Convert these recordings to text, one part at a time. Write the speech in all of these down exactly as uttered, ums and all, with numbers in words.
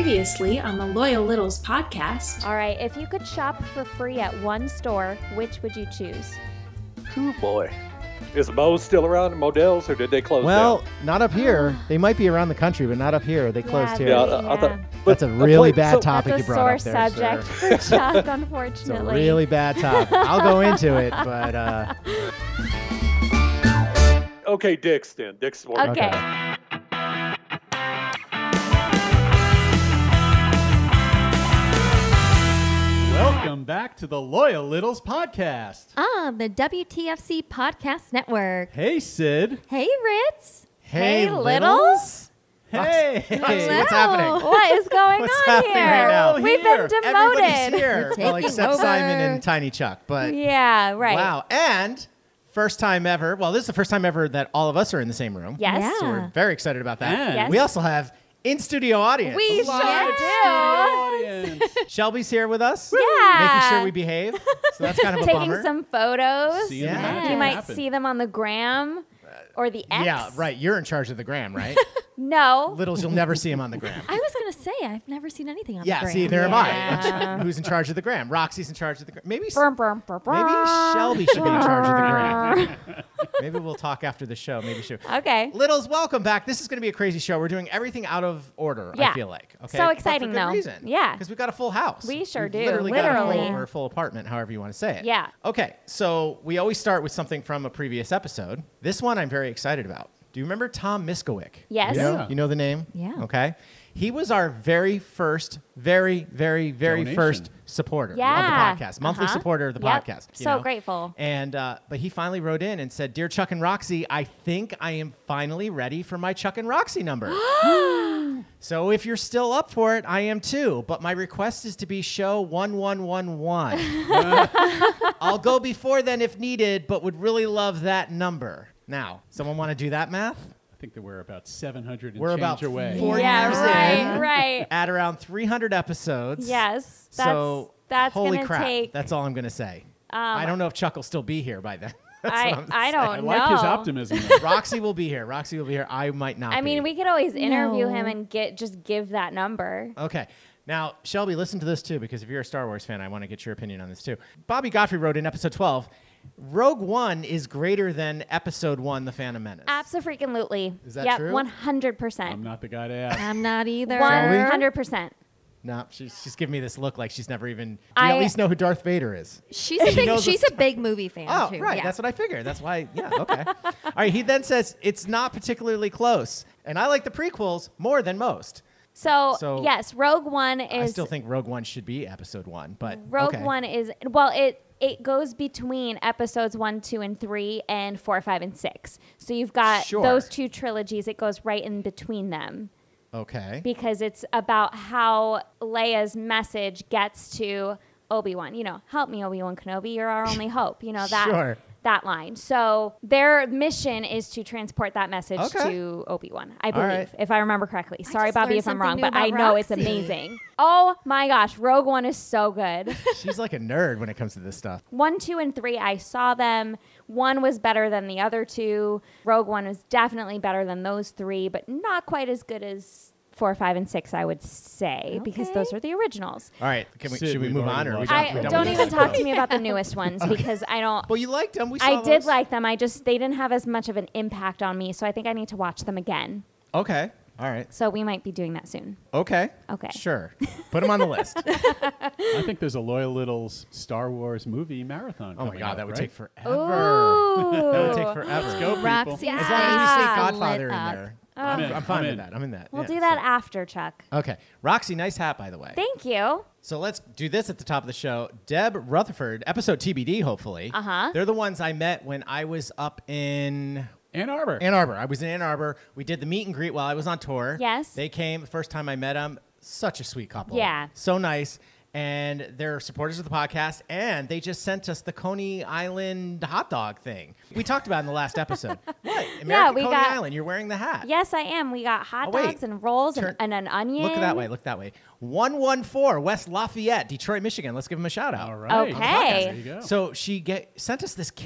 Previously on the Loyal Littles podcast. All right, if you could shop for free at one store, which would you choose? Oh boy. Is Moe's still around, Modell's, or did they close well, down? Well, not up here. They might be around the country, but not up here. They closed yeah, here. Yeah, they, I, I thought, That's a really bad so, topic That's you brought a up sore there, subject sir. for Chuck, It's a unfortunately. really bad topic. I'll go into it, but... Uh... Okay, Dick's then. Dick's for Okay. Okay. Welcome back to the Loyal Littles podcast. On the W T F C Podcast Network. Hey, Sid. Hey, Ritz. Hey, Hey, Littles. Hey. Roxy, Hello. what's happening? What is going What's on happening here? right now? We've Here. been Everybody's demoted. here. We're Well, taking except over. Simon and Tiny Chuck, but... Yeah, right. Wow. And first time ever... Well, this is the first time ever that all of us are in the same room. Yes. Yeah. So we're very excited about that. And- Yes. We also have in-studio audience. We Live sure do. audience. Shelby's here with us. Yeah. Making sure we behave. So that's kind of a Taking bummer. some photos. See 'em Yeah. magic You might happen. see them on the gram or the X. Yeah, right. You're in charge of the gram, right? No. Littles, you'll never see him on the gram. I was going to say, I've never seen anything on Yeah, the gram. see, there Yeah. am I. Who's in charge of the gram? Roxy's in charge of the gram. Maybe, Brum, brum, brum, maybe brum. Shelby should be in charge of the gram. Maybe we'll talk after the show. Maybe she. Okay. Littles, welcome back. This is going to be a crazy show. We're doing everything out of order, Yeah. I feel like. Okay? So But exciting, for good though. reason. Yeah. Because we've got a full house. We sure We've do. Literally, got a Literally. full, or full apartment, however you want to say it. Yeah. Okay, so we always start with something from a previous episode. This one I'm very excited about. Do you remember Tom Miskowicz? Yes. You know, Yeah. you know the name? Yeah. Okay. He was our very first, very, very, very Donation. first supporter Yeah. of the podcast, monthly Uh-huh. supporter of the Yep. podcast. you So know? grateful. And uh, but he finally wrote in and said, "Dear Chuck and Roxy, I think I am finally ready for my Chuck and Roxy number. So if you're still up for it, I am too. But my request is to be show one one one one. I'll go before then if needed, but would really love that number. Now, someone want to do that math? I think that we're about seven hundred and We're change about away. four Yeah, years right, in. right. At around three hundred episodes. Yes. That's, so that's holy gonna crap. take. That's all I'm gonna say. Um, I don't know if Chuck will still be here by then. That's I, what I'm I saying. don't I know. like his optimism. though. Roxy will be here. Roxy will be here. I might not. I mean, be. we could always interview No. him and get just give that number. Okay. Now, Shelby, listen to this too, because if you're a Star Wars fan, I want to get your opinion on this too. Bobby Godfrey wrote in episode twelve, Rogue One is greater than episode one, The Phantom Menace. Absolutely. Is that yep, true? one hundred I'm percent. not the guy to ask. I'm not either. Shall we? one hundred percent. No, she's, she's giving me this look like she's never even. Do you I- at least know who Darth Vader is? She's a big, knows she's the- a big movie fan, Oh, too. right. Yeah. That's what I figured. That's why. Yeah. Okay. All right. He then says it's not particularly close, and I like the prequels more than most. So, So- yes, Rogue One is. I still think Rogue One should be episode one, but Rogue okay. One is well, it it goes between episodes one, two, and three, and four, five, and six. So you've got Sure. those two trilogies. It goes right in between them Okay. because it's about how Leia's message gets to Obi-Wan. You know, help me, Obi-Wan Kenobi. You're our only hope. You know that Sure. that line. So their mission is to transport that message Okay. to Obi-Wan. I All believe, right. if I remember correctly. Sorry, just Bobby, learned if I'm something wrong, new but I about know it's Roxy. amazing. Oh my gosh, Rogue One is so good. She's like a nerd when it comes to this stuff. One, two, and three, I saw them. One was better than the other two. Rogue One was definitely better than those three, but not quite as good as four, five, and six, I would say, because Okay. those are the originals. All right. Can we, Sid, should we we've move already on, or are we lost done? I we done don't with even this? talk to me about the newest ones because I don't. Well, you liked them. We saw I did those. like them. I just they didn't have as much of an impact on me, so I think I need to watch them again. Okay. All right. So we might be doing that soon. Okay. Okay. Sure. Put them on the list. I think there's a Loyal Littles Star Wars movie marathon. Oh my coming God, up, that would right? take forever. Ooh. That would take forever. Let's go, people. Roxy Yeah. As long as you Yeah. say Godfather Lit in up. there. I'm I'm, in. I'm fine I'm with in. that. I'm in that. We'll Yeah, do that so- after, Chuck. Okay. Roxy, nice hat, by the way. Thank you. So let's do this at the top of the show. Deb Rutherford, episode T B D, hopefully. Uh-huh. They're the ones I met when I was up in Ann Arbor. Ann Arbor. I was in Ann Arbor. We did the meet and greet while I was on tour. Yes. They came the first time I met them. Such a sweet couple. Yeah. So nice. And they're supporters of the podcast, and they just sent us the Coney Island hot dog thing. We talked about it in the last episode. What? American we Coney got- Island. You're wearing the hat. Yes, I am. We got hot Oh, wait. dogs and rolls Turn- and, and an onion. Look that way. Look that way. one one four West Lafayette, Detroit, Michigan. Let's give them a shout out. All right. Okay. There you go. So she get, sent us this kit.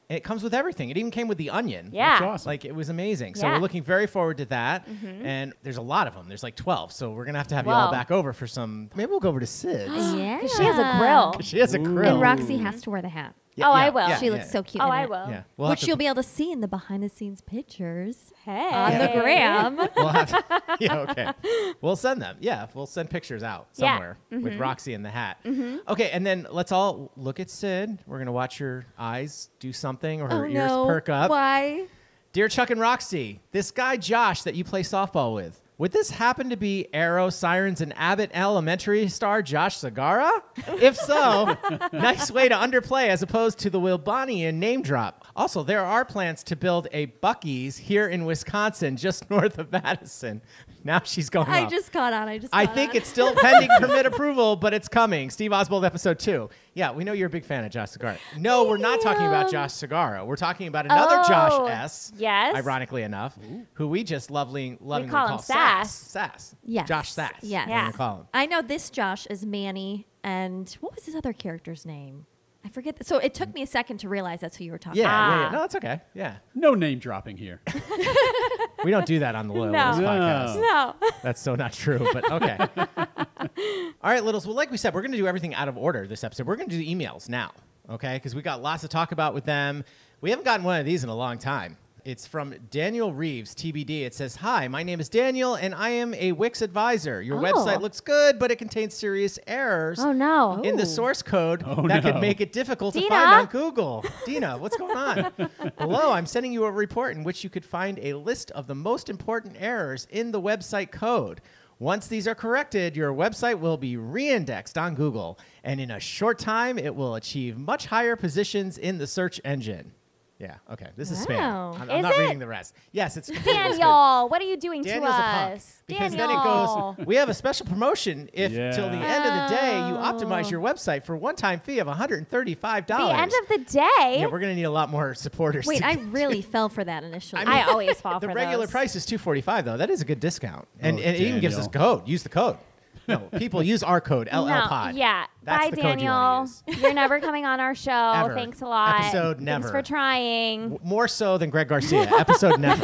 And it comes with everything. It even came with the onion. Yeah. That's awesome. Like, it was amazing. So Yeah. we're looking very forward to that. Mm-hmm. And there's a lot of them. There's like twelve. So we're going to have to have you all Whoa. back over for some. Maybe we'll go over to Sid's. Yeah. She has a grill. She has a Ooh. grill. And Roxy has to wear the hat, Yeah, Oh, I yeah, will. yeah, she yeah. looks so cute. Oh, in I it. will. Yeah. We'll Which have to- you'll be able to see in the behind-the-scenes pictures Hey. on the Yeah. gram. We'll have to, yeah, okay. We'll send them. Yeah, we'll send pictures out Yeah. somewhere with Roxy in the hat. Okay, and then let's all look at Sid. We're going to watch her eyes do something or her Oh ears no! perk up. Why? Dear Chuck and Roxy, this guy Josh that you play softball with, would this happen to be Arrow, Sirens, and Abbott Elementary star Josh Segarra? If so, nice way to underplay as opposed to the Wilbonian name drop. Also, there are plans to build a Buc-ee's here in Wisconsin, just north of Madison. Now she's going I off. just caught on. I just. I caught think on. it's still pending permit approval, but it's coming. Steve Oswald, episode two. Yeah, we know you're a big fan of Josh Segarra. No, we're not talking about Josh Segarra. We're talking about another Oh, Josh S. yes. Ironically enough, who we just lovely, lovingly call him Sass. Sass. Yes. Josh Sass. Yes. We're gonna call him. I know this Josh is Manny, and what was his other character's name? I forget. th- So it took me a second to realize that's who you were talking Yeah, about. yeah, yeah. Ah. No, it's okay. Yeah. No name dropping here. We don't do that on the Loyal No. Littles podcast. No. No. That's so not true, but okay. All right, Littles. Well, like we said, we're going to do everything out of order this episode. We're going to do the emails now, okay? Because we got lots to talk about with them. We haven't gotten one of these in a long time. It's from Daniel Reeves, T B D. It says, hi, my name is Daniel, and I am a Wix advisor. Your Oh. website looks good, but it contains serious errors Oh, no. in the Ooh. source code Oh, that no. could make it difficult to Dina? find on Google. Dina, what's going on? Below, I'm sending you a report in which you could find a list of the most important errors in the website code. Once these are corrected, your website will be re-indexed on Google, and in a short time, it will achieve much higher positions in the search engine. Yeah, okay. This is Wow. spam. I'm, I'm Is not it? reading the rest. Yes, it's completely spam. Daniel, what are you doing Daniel's to a punk. us? Because Daniel. then it goes, we have a special promotion if Yeah. till the end of the day you Oh. optimize your website for one-time fee of one hundred thirty-five dollars. The end of the day. Yeah, we're going to need a lot more supporters. Wait, to I get- really fell for that initially. I mean, I always fall the for regular those. price is two hundred forty-five dollars, though. That is a good discount. And, Oh, and it even gives us Daniel. code. Use the code. No, people use our code, L L No, Pod. yeah. That's Bye, the code you wanna Daniel. use. You're never coming on our show. Ever. Thanks a lot. Episode never. Thanks for trying. W- More so than Greg Garcia. Episode never.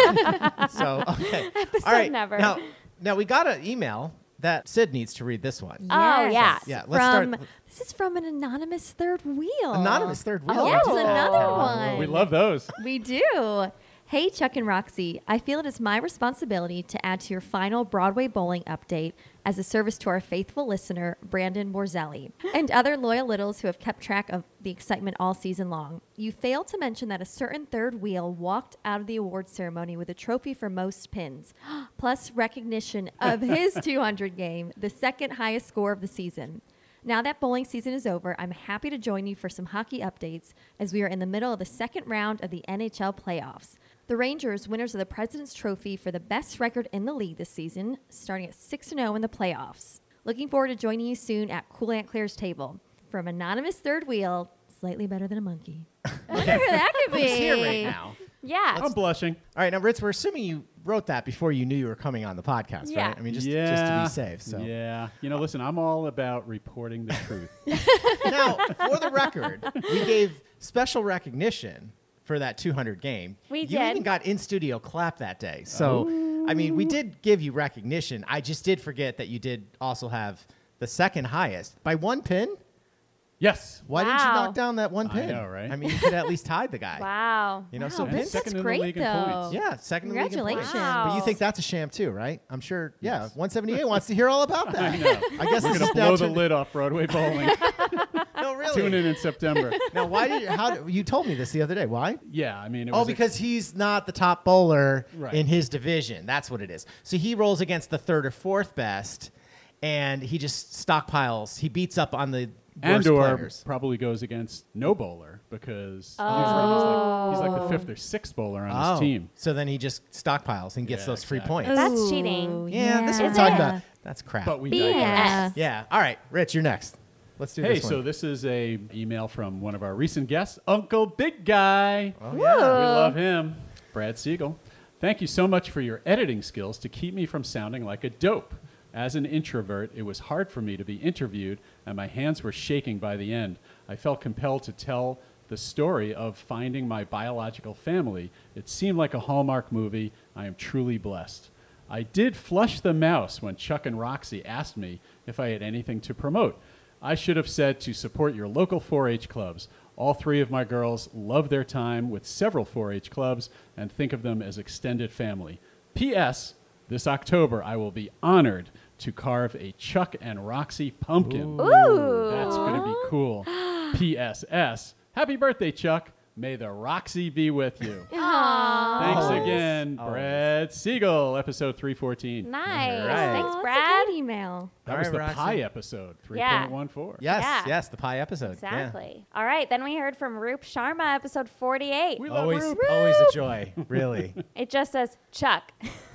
So, okay. Episode All right. never. Now, now, we got an email that Sid needs to read this one. Oh, yeah. Yeah, let's from, start- This is from an anonymous third wheel. Anonymous third wheel. Oh, yes, Oh. another one. We love those. We do. Hey, Chuck and Roxy. I feel it is my responsibility to add to your final Broadway bowling update as a service to our faithful listener, Brandon Borzelli, and other loyal littles who have kept track of the excitement all season long. You failed to mention that a certain third wheel walked out of the awards ceremony with a trophy for most pins, plus recognition of his two hundred game, the second highest score of the season. Now that bowling season is over, I'm happy to join you for some hockey updates as we are in the middle of the second round of the N H L playoffs. The Rangers, winners of the President's Trophy for the best record in the league this season, starting at six and oh in the playoffs. Looking forward to joining you soon at Cool Aunt Claire's table. From anonymous third wheel, slightly better than a monkey. Whatever that could be. Who's here right now? Yeah. I'm blushing. All right, now, Ritz, we're assuming you wrote that before you knew you were coming on the podcast, Yeah. right? I mean, just, yeah. just to be safe. So Yeah. You know, listen, I'm all about reporting the truth. now, for the record, we gave special recognition for that two hundred game. We you did. even got in studio clap that day. So, I mean, we did give you recognition. I just did forget that you did also have the second highest by one pin. Yes. Why didn't you Wow. knock down that one I pin? know, right? I mean, you could at least hide the guy. Wow. You know, Wow, so that's, Vince, second that's in the great, league in though. points. yeah, second in the league in points. Congratulations. Wow. But you think that's a sham too, right? I'm sure. Yeah, one seventy-eight wants to hear all about that. I know. I guess We're this going is to now blow the turned- lid off Broadway bowling. No, really. Tune in in September. Now, why did how you told me this the other day? Why? Yeah, I mean, it Oh, was a- because he's not the top bowler Right. in his division. That's what it is. So he rolls against the third or fourth best, and he just stockpiles. He beats up on the and worst or players. probably goes against no bowler because Oh. usually he's like, he's like the fifth or sixth bowler on his team. So then he just stockpiles and gets Yeah, those free exactly. points. That's Ooh, cheating. yeah, this yeah. we're Is talking it? about. That's crap. But we B S. Yeah. yeah. All right, Rich, you're next. Let's do Hey, this one. so this is a email from one of our recent guests, Uncle Big Guy. Oh, We yeah. love him, Brad Siegel. Thank you so much for your editing skills to keep me from sounding like a dope. As an introvert, it was hard for me to be interviewed, and my hands were shaking by the end. I felt compelled to tell the the story of finding my biological family. It seemed like a Hallmark movie. I am truly blessed. I did flush the mouse when Chuck and Roxy asked me if I had anything to promote. I should have said to support your local four H clubs. All three of my girls love their time with several four H clubs and think of them as extended family. P S. This October, I will be honored to carve a Chuck and Roxy pumpkin. Ooh. That's going to be cool. P S S. Happy birthday, Chuck. May the Roxy be with you. Aww. Thanks Always. again, Always. Brad Siegel, episode three fourteen. Nice. All right. Thanks, Oh, Brad. that's a good email. That All was right, the Roxy. pie episode, Yeah. three point one four. Yes, Yeah. yes, the pie episode. Yeah. Exactly. All right. Then we heard from Roop Sharma, episode forty-eight. We love Always, Roop. always a joy, really. It just says Chuck.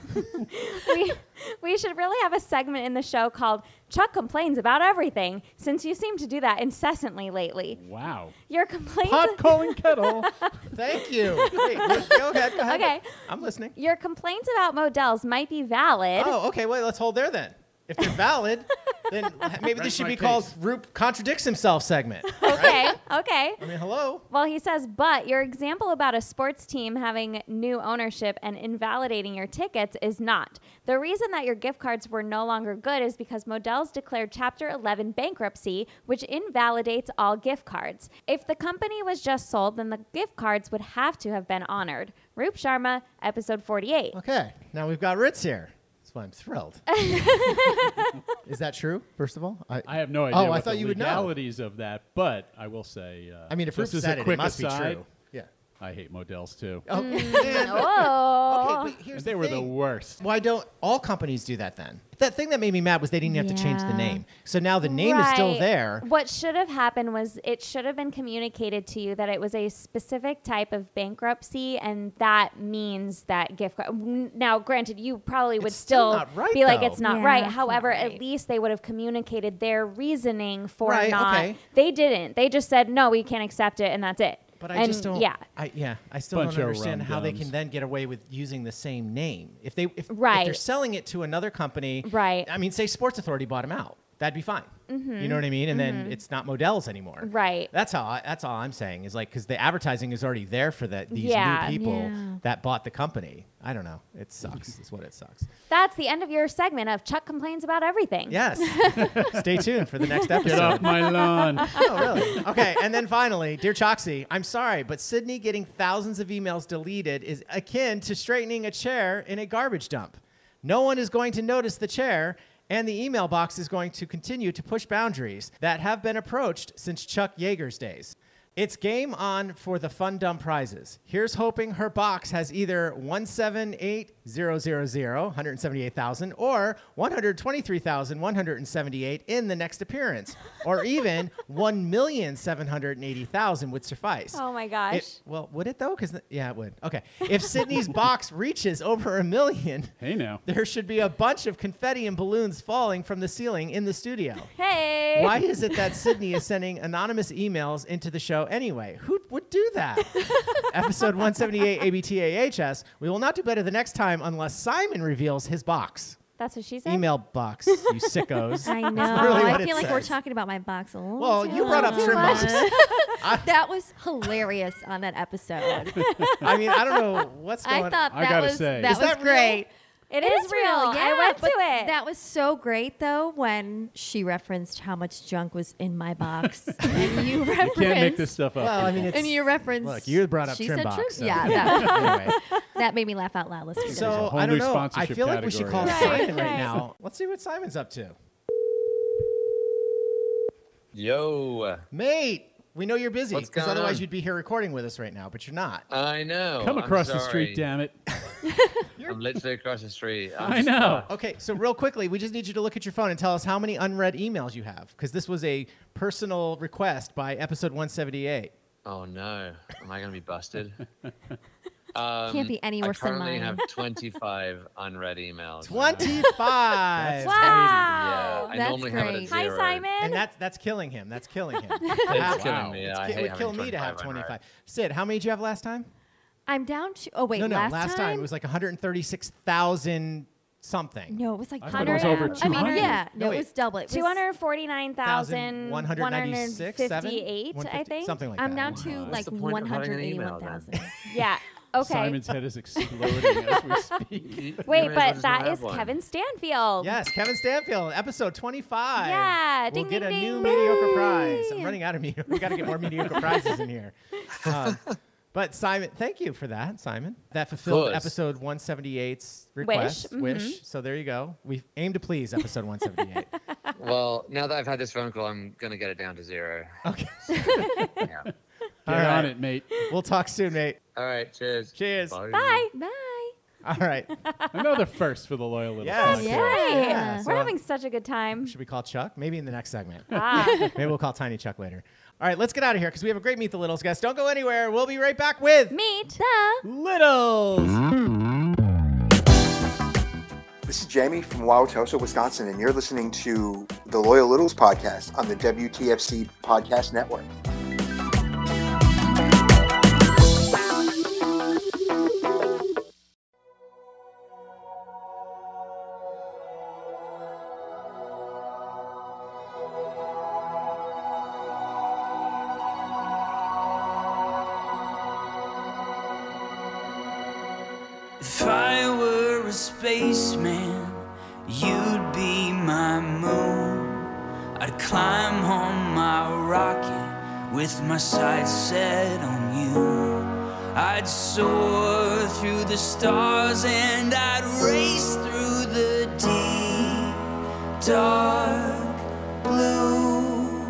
we, we should really have a segment in the show called Chuck Complains About Everything, since you seem to do that incessantly lately. Wow. Your complaints. Pot calling kettle. Thank you. Wait, go ahead, go ahead. Okay. I'm listening. Your complaints about Models might be valid. Oh, okay. Wait, let's hold there then. If they're valid, then maybe this Rest should my be called case. Roop contradicts himself segment. Okay. Okay. I mean, hello. Well, he says, but your example about a sports team having new ownership and invalidating your tickets is not. The reason that your gift cards were no longer good is because Models declared Chapter eleven bankruptcy, which invalidates all gift cards. If the company was just sold, then the gift cards would have to have been honored. Roop Sharma, episode forty-eight. Okay, now we've got Ritz here. That's why I'm thrilled. Is that true, first of all? I, I have no idea Oh, I what thought the you would know. legalities of that, but I will say, uh, I mean, if just Ritz as a said it, it quick must aside, be true. Yeah. I hate Models too. Oh, man. Oh. Okay, but here's And they the were the thing. worst. Why don't all companies do that then? That thing that made me mad was they didn't have to change the Yeah. name. So now the name is still Right. there. What should have happened was it should have been communicated to you that it was a specific type of bankruptcy, and that means that gift card. Now, granted, you probably would It's still not right, be like though. it's not Yeah, right. it's not However, right. at least they would have communicated their reasoning for Right, not. okay. They didn't. They just said no, we can't accept it, and that's it. But I and just don't. Yeah. I, yeah, I still Bunch don't of understand how they rum-dums. can then get away with using the same name. If they, if, if Right. they're selling it to another company, Right. I mean, say Sports Authority bought them out, that'd be fine. You know what I mean? And then it's not Models anymore. Mm-hmm. Right. That's how. I, that's all I'm saying is like because the advertising is already there for the, these Yeah. new people Yeah. that bought the company. I don't know. It sucks. Is what it sucks. That's the end of your segment of Chuck Complains About Everything. Yes. Stay tuned for the next episode. Get off my lawn. Oh, really? Okay. And then finally, dear Choxy, I'm sorry, but Sydney getting thousands of emails deleted is akin to straightening a chair in a garbage dump. No one is going to notice the chair, and the email box is going to continue to push boundaries that have been approached since Chuck Yeager's days. It's game on for the fun dumb prizes. Here's hoping her box has either one seven eight zero zero zero, one hundred seventy-eight thousand, or one hundred twenty-three thousand one hundred seventy-eight in the next appearance, or even one million seven hundred eighty thousand would suffice. Oh my gosh. It- well, would it though? Because yeah, it would. Okay. If Sydney's box reaches over a million, Hey now. there should be a bunch of confetti and balloons falling from the ceiling in the studio. Hey. Why is it that Sydney is sending anonymous emails into the show anyway? Who would do that? Episode one seventy-eight A B T A H S. We will not do better the next time unless Simon reveals his box. That's what she said? Email box, you sickos. I know. That's literally what I it feel like we're says. talking about my box a little Well, too you brought up much. trim box. That was hilarious on that episode. I mean, I don't know what's going I on. thought I that gotta was say. that Is was that real? great. It is real. I went to but it. That was so great, though, when she referenced how much junk was in my box, and you referenced. You can't make this stuff up. Well, I mean, it's, and you referenced. look, you brought up she trim said box. trim- so- Yeah, that, anyway. that made me laugh out loud. Let's There's a So whole I don't new know. I sponsorship feel like we should call category. Simon Right, right right. now. Let's see what Simon's up to. Yo, Mate, we know you're busy What's because going otherwise on? you'd be here recording with us right now, but you're not. I know. Come I'm across the street, sorry. damn it. I'm literally across the street. I'm I know. Okay, so real quickly, we just need you to look at your phone and tell us how many unread emails you have because this was a personal request by episode one seventy-eight. Oh no, am I gonna be busted? Um, Can't be any worse I than currently mine. have twenty-five unread emails. twenty-five. Wow. Yeah, I That's normally have it great. at Hi, zero. Simon. And that's that's killing him. That's killing him. It's killing Wow. me. It's I ki- hate it would having kill me to have twenty-five twenty-five. unread. Sid, how many did you have last time? I'm down to. Oh wait, no, no, last, time? it was like one hundred thirty-six thousand something. No, it was like I thought it was Hundred- over I two mean, hundred. yeah, no, No, it wait. was double. It was two hundred forty-nine thousand one hundred fifty-eight, I think. Something like I'm that. down to What's like the point of having an email, one hundred eighty-one then? thousand. Yeah. Okay. Simon's head is exploding as we speak. You- you Wait, may as well but just not that have is one. Kevin Stanfield. Yes, Kevin Stanfield, episode twenty-five. Yeah, We'll ding, get ding, a new ding. mediocre prize. I'm Yay. running out of mediocre. We got to get more mediocre prizes in here. Um, but Simon, thank you for that, Simon. That fulfilled course. episode one seventy-eight's request. mhm. Wish. So there you go. We aim to please episode one seventy-eight. Well, now that I've had this phone call, I'm gonna get it down to zero. Okay. Yeah. Get All on right. it, mate. We'll talk soon, mate. All right. Cheers. Cheers. Bye. Bye. All right. Another first for the Loyal Little Yes. Podcast. Yeah. Right. Yeah, We're so- having such a good time. Should we call Chuck? Maybe in the next segment. Ah. Maybe we'll call Tiny Chuck later. All right, let's get out of here because we have a great Meet the Littles guest. Don't go anywhere. We'll be right back with Meet the Littles. This is Jamie from Wauwatosa, Wisconsin, and you're listening to the Loyal Littles podcast on the W T F C Podcast Network. If I were a spaceman, you'd be my moon. I'd climb on my rocket with my sights set on you. I'd soar through the stars and I'd race through the deep, dark blue.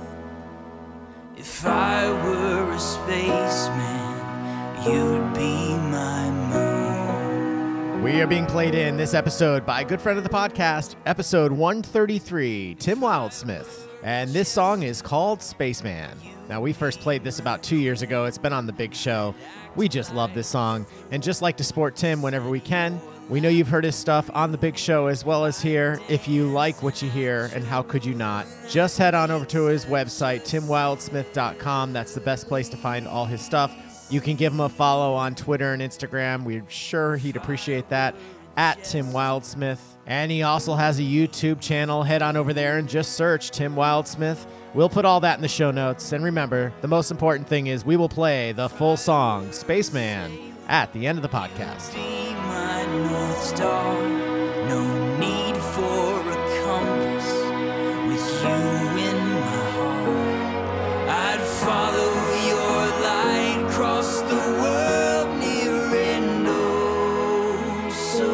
If I were a spaceman, you'd be my moon. We are being played in this episode by a good friend of the podcast, episode one thirty-three, Tim Wildsmith. And this song is called Spaceman. Now, we first played this about two years ago. It's been on the big show. We just love this song and just like to support Tim whenever we can. We know you've heard his stuff on the big show as well as here. If you like what you hear, and how could you not, just head on over to his website, tim wildsmith dot com. That's the best place to find all his stuff. You can give him a follow on Twitter and Instagram. We're sure he'd appreciate that, at Tim Wildsmith. And he also has a YouTube channel. Head on over there and just search Tim Wildsmith. We'll put all that in the show notes. And remember, the most important thing is we will play the full song, Spaceman, at the end of the podcast. Be my North Star, no need for a compass. With you in my heart, I'd follow your light across the world, near and oh so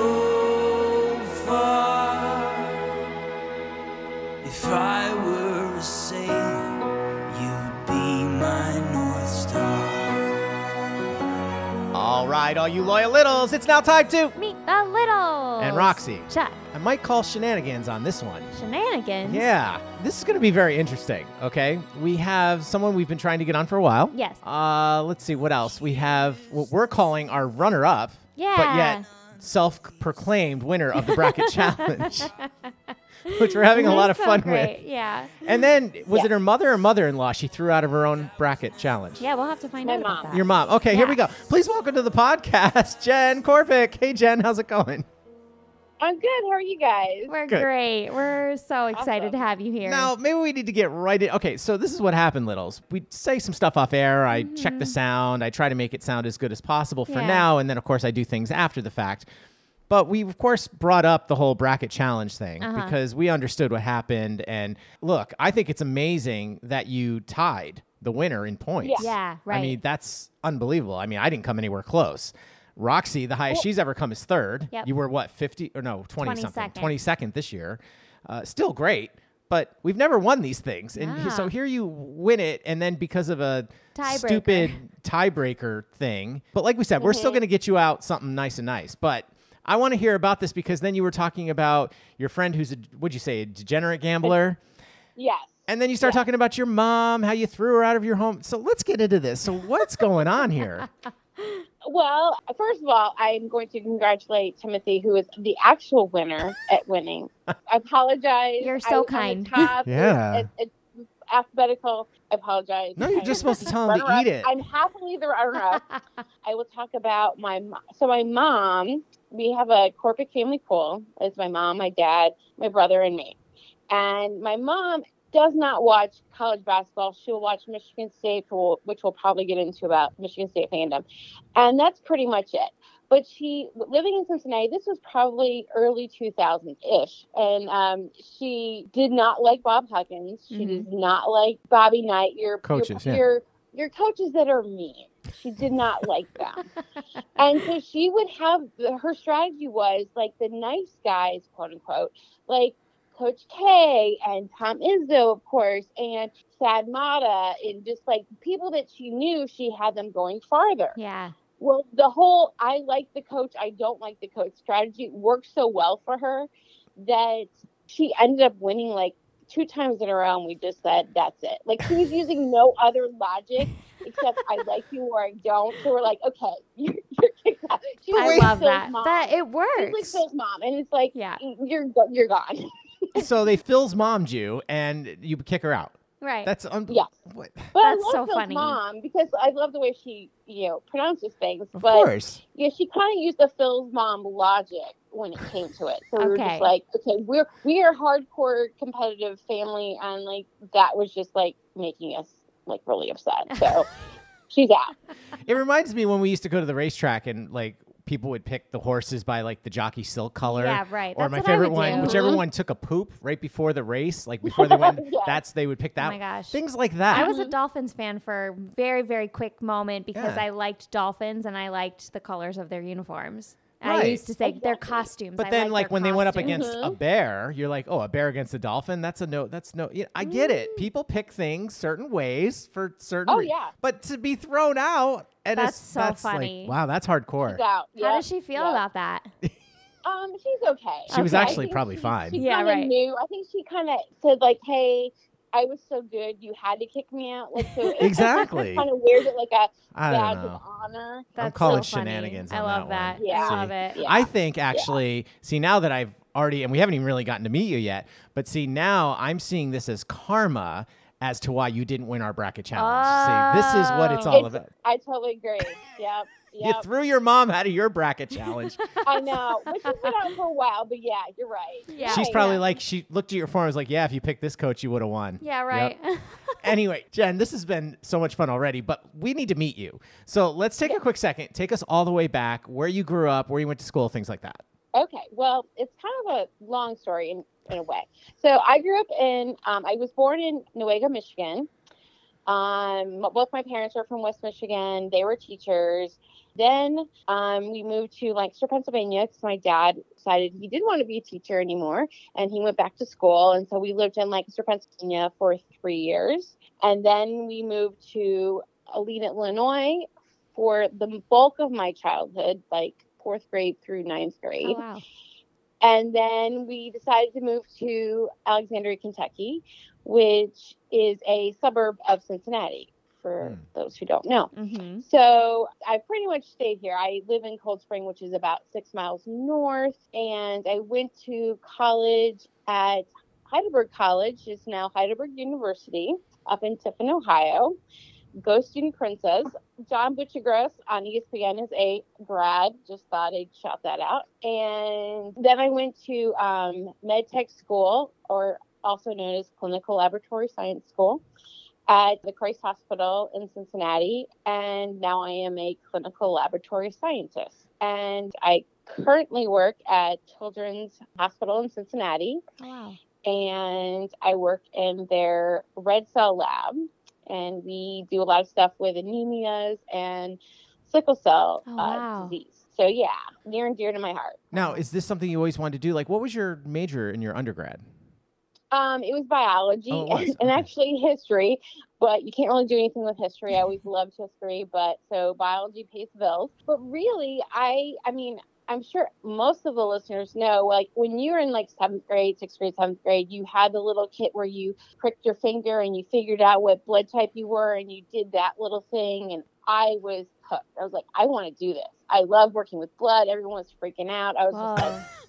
far. If I were a sailor, you'd be my North Star. All right, all you loyal littles, it's now time to... Meet the Littles. And Roxy. Chuck. I might call shenanigans on this one. Shenanigans. Yeah, this is going to be very interesting, okay? We have someone we've been trying to get on for a while. Yes. Uh, let's see, what else? We have what we're calling our runner-up, but Yeah. yet self-proclaimed winner of the bracket challenge, which we're having a lot of So fun great. with. Yeah. And then, was it her mother or mother-in-law she threw out of her own bracket challenge? Yeah, we'll have to find My out about mom. that. Your mom. Okay, here Yeah. we go. Please welcome to the podcast, Jen Korvick. Hey, Jen, how's it going? I'm good. How are you guys? We're Good. great. We're so excited to have you here. Now, maybe we need to get right in. Okay, so this is what happened, Littles. We say some stuff off air. I check the sound. I try to make it sound as good as possible for Mm-hmm. Yeah. now. And then, of course, I do things after the fact. But we, of course, brought up the whole bracket challenge thing Uh-huh. because we understood what happened. And look, I think it's amazing that you tied the winner in points. Yeah, I right. mean, that's unbelievable. I mean, I didn't come anywhere close. Roxy, the highest she's ever come is third. Yep. You were what, fifty or no, twenty something, twenty-second. twenty-second this year. Uh, still great, but we've never won these things. And he- Yeah. so here you win it, and then because of a Tiebreaker. stupid tiebreaker thing. But like we said, we're still going to get you out something nice and nice. But I want to hear about this because then you were talking about your friend who's a, what'd you say, a degenerate gambler? Yes. And then you start talking about your mom, how you threw her out of your home. So let's get into this. So what's going on here? Well, first of all, I'm going to congratulate Timothy, who is the actual winner at winning. I apologize. You're I so was on the kind. top. Yeah. It, it, alphabetical. I apologize. No, you're I'm just supposed to tell him to runner-up. eat it. I'm happily the runner-up. I will talk about my mom. So my mom, we have a corporate family pool. It's my mom, my dad, my brother, and me. And my mom does not watch college basketball. She'll watch Michigan State, which we'll probably get into about Michigan State fandom. And that's pretty much it. But she, living in Cincinnati, this was probably early two thousands-ish. And um, she did not like Bob Huggins. She Mhm. does not like Bobby Knight. Your Coaches, your, yeah. your, your coaches that are mean. She did not like them. And so she would have, her strategy was like the nice guys, quote unquote, like Coach K and Tom Izzo, of course, and Sad Mata, and just like people that she knew, she had them going farther. Yeah. Well, the whole I like the coach, I don't like the coach strategy worked so well for her that she ended up winning like two times in a row, and we just said, that's it. Like, she was using no other logic except I like you or I don't. So we're like, okay, you're, you're kicked out. She was I like love Phil's that. mom. That it She's like works. Phil's mom. And it's like, Yeah. you're, go- you're gone. So they Phil's mommed you, and you kick her out. Right. That's un- Yes. what- But I That's love so Phil's funny. mom because I love the way she, you know, pronounces things. Of but course. yeah, she kind of used the Phil's mom logic when it came to it. So we were Okay. just like, okay, we're we are hardcore competitive family, and like that was just like making us like really upset. So she's out. It reminds me when we used to go to the racetrack and like people would pick the horses by like the jockey silk color. Yeah, right. Or That's my what I favorite would one, do. whichever one took a poop right before the race, like before they went, Yeah. that's they would pick that. Oh my gosh. Things like that. I was a Dolphins fan for a very, very quick moment because Yeah. I liked Dolphins and I liked the colors of their uniforms. And I Right. used to say their Exactly. costumes. But I then, liked like their when they went up costumes. against a bear, you're like, oh, a bear against a dolphin. That's a no. That's no. Yeah, I get it. People pick things certain ways for certain. Oh, re- yeah. But to be thrown out, and That's it's, so that's funny. Like, wow, that's hardcore. She's out. How Yep, does she feel yep. about that? Um, she's okay. She was Okay. I actually think probably she- fine. She Yeah, kinda right. Knew. I think she kind of said like, "Hey, I was so good, you had to kick me out." Like, so Exactly. Kind of weird, like a I badge don't know. of honor. That's calling so funny. shenanigans I on love that that. one. Yeah. I love it. Yeah. I think actually, see, now that I've already, and we haven't even really gotten to meet you yet, but see, now I'm seeing this as karma as to why you didn't win our bracket challenge. See, this is what it's all It's- about. I totally agree. Yep. You Yep. threw your mom out of your bracket challenge. I know, which has been out for a while, but yeah, you're right. Yeah. She's Right, probably yeah. like, she looked at your form and was like, yeah, if you picked this coach, you would have won. Yeah, Yep. right. Anyway, Jen, this has been so much fun already, but we need to meet you. So let's take a quick second. Take us all the way back, where you grew up, where you went to school, things like that. Okay, well, it's kind of a long story in, in a way. So I grew up in, um, I was born in Newaygo, Michigan. Um, both my parents are from West Michigan. They were teachers. Then um, we moved to Lancaster, Pennsylvania, because my dad decided he didn't want to be a teacher anymore, and he went back to school. And so we lived in Lancaster, Pennsylvania for three years. And then we moved to Alena, Illinois for the bulk of my childhood, like fourth grade through ninth grade. Oh, wow. And then we decided to move to Alexandria, Kentucky, which is a suburb of Cincinnati, for Hmm. those who don't know. Mm-hmm. So I pretty much stayed here. I live in Cold Spring, which is about six miles north. And I went to college at Heidelberg College, it's now Heidelberg University, up in Tiffin, Ohio. Go Student Princess. John Butchergross on E S P N is a grad. Just thought I'd shout that out. And then I went to um, MedTech School, or also known as Clinical Laboratory Science School, at the Christ Hospital in Cincinnati. And now I am a clinical laboratory scientist. And I currently work at Children's Hospital in Cincinnati. Oh, wow. And I work in their red cell lab. And we do a lot of stuff with anemias and sickle cell Oh, uh, wow. disease. So yeah, near and dear to my heart. Now, is this something you always wanted to do? Like, what was your major in your undergrad? Um, it was biology Oh, it was. and Okay. actually history, but you can't really do anything with history. I always loved history, but so biology pays the bills. But really, I, I mean, I'm sure most of the listeners know, like when you were in like seventh grade, sixth grade, seventh grade, you had the little kit where you pricked your finger and you figured out what blood type you were and you did that little thing. And I was hooked. I was like, I want to do this. I love working with blood. Everyone was freaking out. I was just like, Whoa. ooh,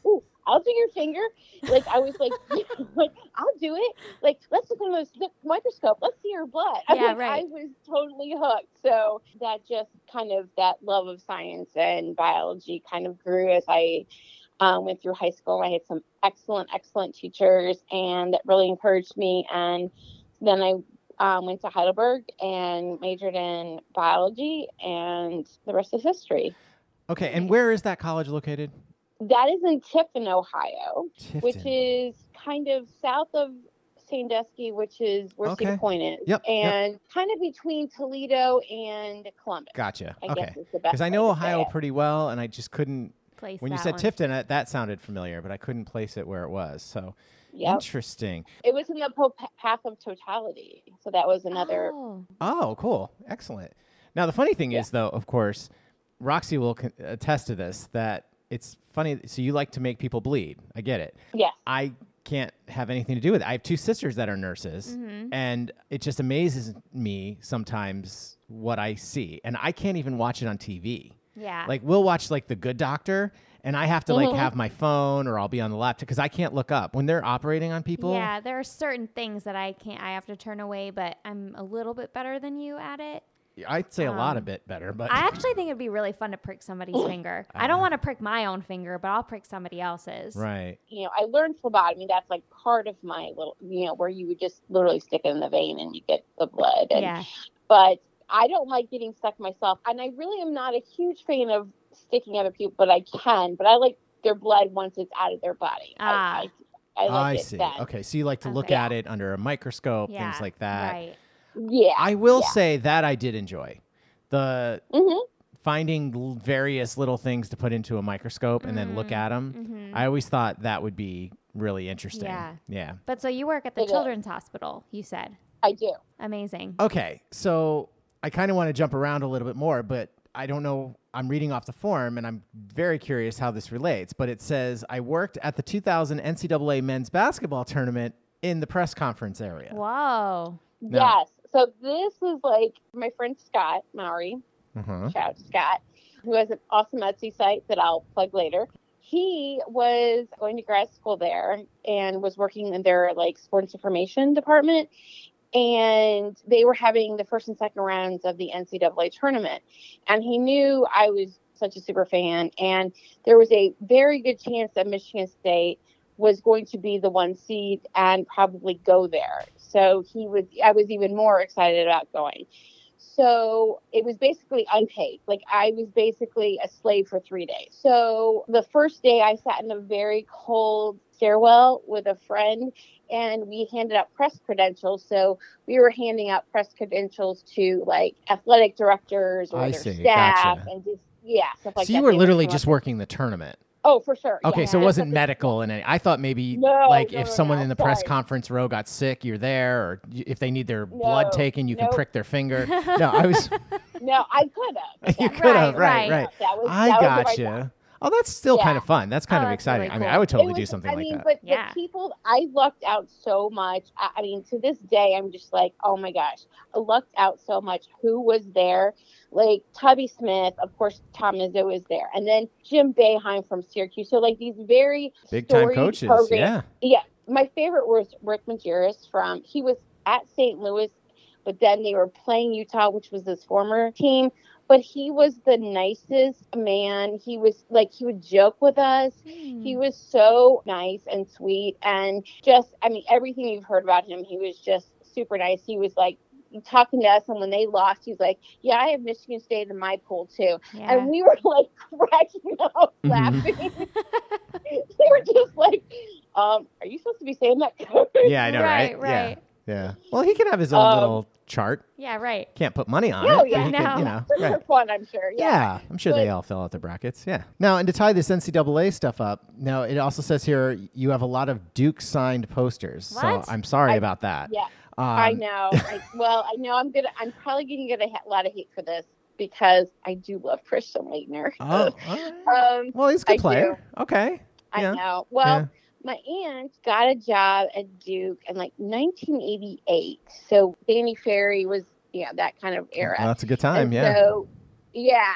I'll do your finger. Like, I was like, like, I'll do it. Like, let's look in the the microscope. Let's see your blood. I, Yeah, like, right. I was totally hooked. So that just kind of, that love of science and biology kind of grew as I um, went through high school. I had some excellent, excellent teachers, and that really encouraged me. And then I um, went to Heidelberg and majored in biology, and the rest is history. Okay, and where is that college located? That is in Tiffin, Ohio, Tifton. which is kind of south of Sandusky, which is where Okay. Cedar Point is, Yep, yep. and kind of between Toledo and Columbus. Gotcha. I Okay. guess is the best Because I know way to say Ohio it. pretty well, and I just couldn't. Place When you that said one. Tifton, that, that sounded familiar, but I couldn't place it where it was. So Yep. interesting. It was in the po- path of totality, so that was another. Oh. Oh, cool. Excellent. Now, the funny thing is, though, of course, Roxy will con- attest to this, that it's funny. So you like to make people bleed. I get it. Yes. I can't have anything to do with it. I have two sisters that are nurses, Mhm. and it just amazes me sometimes what I see. And I can't even watch it on T V. Yeah. Like, we'll watch, like, The Good Doctor, and I have to, like, Mhm. have my phone or I'll be on the laptop because I can't look up. When they're operating on people, Yeah, there are certain things that I can't, I have to turn away, but I'm a little bit better than you at it. I'd say a lot Um, a bit better. But I actually think it'd be really fun to prick somebody's finger. I don't want to prick my own finger, but I'll prick somebody else's. Right. You know, I learned phlebotomy. That's like part of my little, you know, where you would just literally stick it in the vein and you get the blood. And, Yeah. But I don't like getting stuck myself. And I really am not a huge fan of sticking other people, but I can. But I like their blood once it's out of their body. Ah. I, I, I like I it see. then. Okay, so you like to look Okay. at it under a microscope, Yeah. things like that. Right. Yeah. I will yeah. say that I did enjoy the Mhm. finding l- various little things to put into a microscope and then look Mhm. at them. Mhm. I always thought that would be really interesting. Yeah. Yeah. But so you work at the It is. children's hospital, you said. I do. Amazing. Okay, so I kind of want to jump around a little bit more, but I don't know. I'm reading off the form, and I'm very curious how this relates. But it says, I worked at the two thousand N C double A men's basketball tournament in the press conference area. Whoa. No. Yes. So this is like my friend Scott Mowry. Uh-huh. Shout out to Scott, who has an awesome Etsy site that I'll plug later. He was going to grad school there and was working in their like sports information department. And they were having the first and second rounds of the N C double A tournament. And he knew I was such a super fan. And there was a very good chance that Michigan State was going to be the one seed and probably go there. So he was, I was even more excited about going. So it was basically unpaid. Like I was basically a slave for three days. So the first day I sat in a very cold stairwell with a friend and we handed out press credentials. So we were handing out press credentials to like athletic directors or I their see. staff Gotcha. and just, yeah, stuff like So that. you were They would literally come just up- working the tournament. Oh, for sure. Okay, yeah. so it Just wasn't something- medical in any. I thought maybe No, like no, if no, someone no, in the press sorry. conference row got sick, you're there, or y- if they need their blood No, taken, you can nope. prick their finger. No, I was. No, I could have. You could have, right, right. right. That was, I that was the right gotcha. one. Oh, that's still kind Yeah. of fun. That's kind Oh, of that's exciting. really I mean, cool. I would totally It do was- something I like mean, that. but Yeah. the people, I lucked out so much. I, I mean, to this day, I'm just like, oh my gosh, I lucked out so much. Who was there? Like Tubby Smith, of course, Tom Izzo was there, and then Jim Boeheim from Syracuse. So like these very Big time storied coaches. programs. Yeah. Yeah, my favorite was Rick Majerus from. He was at Saint Louis, but then they were playing Utah, which was his former team. But he was the nicest man. He was like, he would joke with us. He was so nice and sweet. And just, I mean, everything you've heard about him, he was just super nice. He was like talking to us. And when they lost, he was like, yeah, I have Michigan State in my pool too. Yeah. And we were like cracking up Mhm. laughing. They were just like, um, are you supposed to be saying that? Yeah, I know, right? Right, right. Yeah. Yeah. Well, he can have his own Um, little chart. Yeah, right. Can't put money on Oh, it. yeah, but he no. can, you know, For right. fun, I'm sure. Yeah, Yeah. I'm sure they But- all fill out their brackets. Yeah. Now, and to tie this N C double A stuff up, now it also says here you have a lot of Duke signed posters. What? So I'm sorry I- about that. Yeah. Um, I know. I, well, I know I'm gonna. I'm probably gonna get a ha- lot of hate for this because I do love Christian Leitner. Oh, all right. um, Well, he's a good I player. Okay. I Yeah. know. Well, Yeah. my aunt got a job at Duke in like nineteen eighty-eight. So Danny Ferry was, yeah, that kind of era. Well, that's a good time. And Yeah. So, yeah.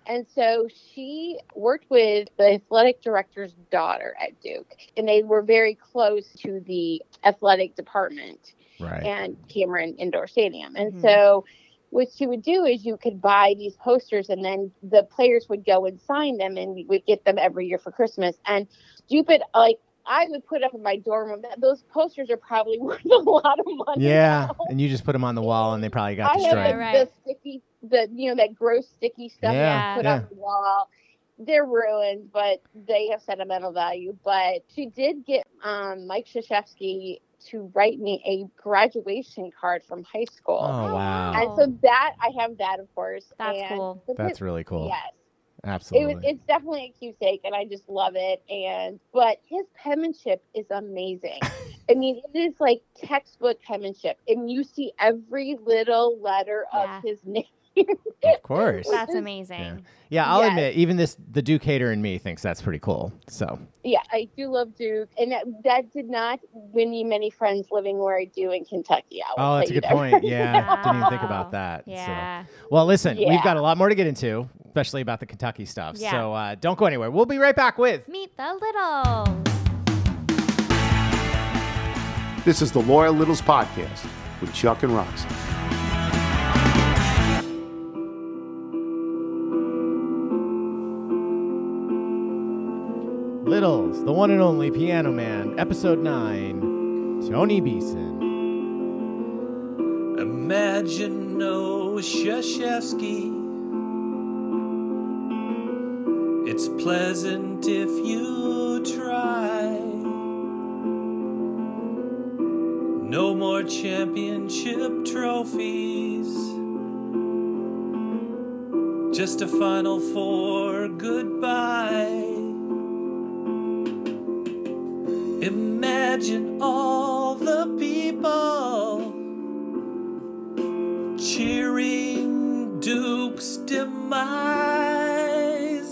And so she worked with the athletic director's daughter at Duke, and they were very close to the athletic department Right. and Cameron Indoor Stadium. And Mhm. so what she would do is you could buy these posters, and then the players would go and sign them, and we would get them every year for Christmas. And stupid, like, I would put up in my dorm room. That those posters are probably worth a lot of money. Yeah, now. and you just put them on the wall, and they probably got I have destroyed. the, Right. the sticky, the you know that gross sticky stuff Yeah, that you put yeah. on the wall. They're ruined, but they have sentimental value. But she did get um, Mike Krzyzewski to write me a graduation card from high school. Oh, wow. And so that I have that, of course. That's and cool. but That's it- really cool. Yes. It Absolutely. was, it's definitely a keepsake, and I just love it. And but his penmanship is amazing. I mean, it is like textbook penmanship, and you see every little letter Yeah. of his name. Of course. That's amazing. Yeah. Yeah, I'll Yes. admit, even this the Duke hater in me thinks that's pretty cool. So Yeah, I do love Duke, and that, that did not win me many friends living where I do in Kentucky. I will Oh, that's a tell good you point. that. Yeah, didn't even think Wow. about that. So. Yeah. Well, listen, we've Yeah. got a lot more to get into, especially about the Kentucky stuff. Yeah. So uh, don't go anywhere. We'll be right back with Meet the Littles. This is the Loyal Littles Podcast with Chuck and Roxy. Littles, the one and only Piano Man, Episode nine, Tony Beeson. Imagine no Krzyzewski. It's pleasant if you try. No more championship trophies. Just a Final Four goodbye. Imagine all the people cheering Duke's demise.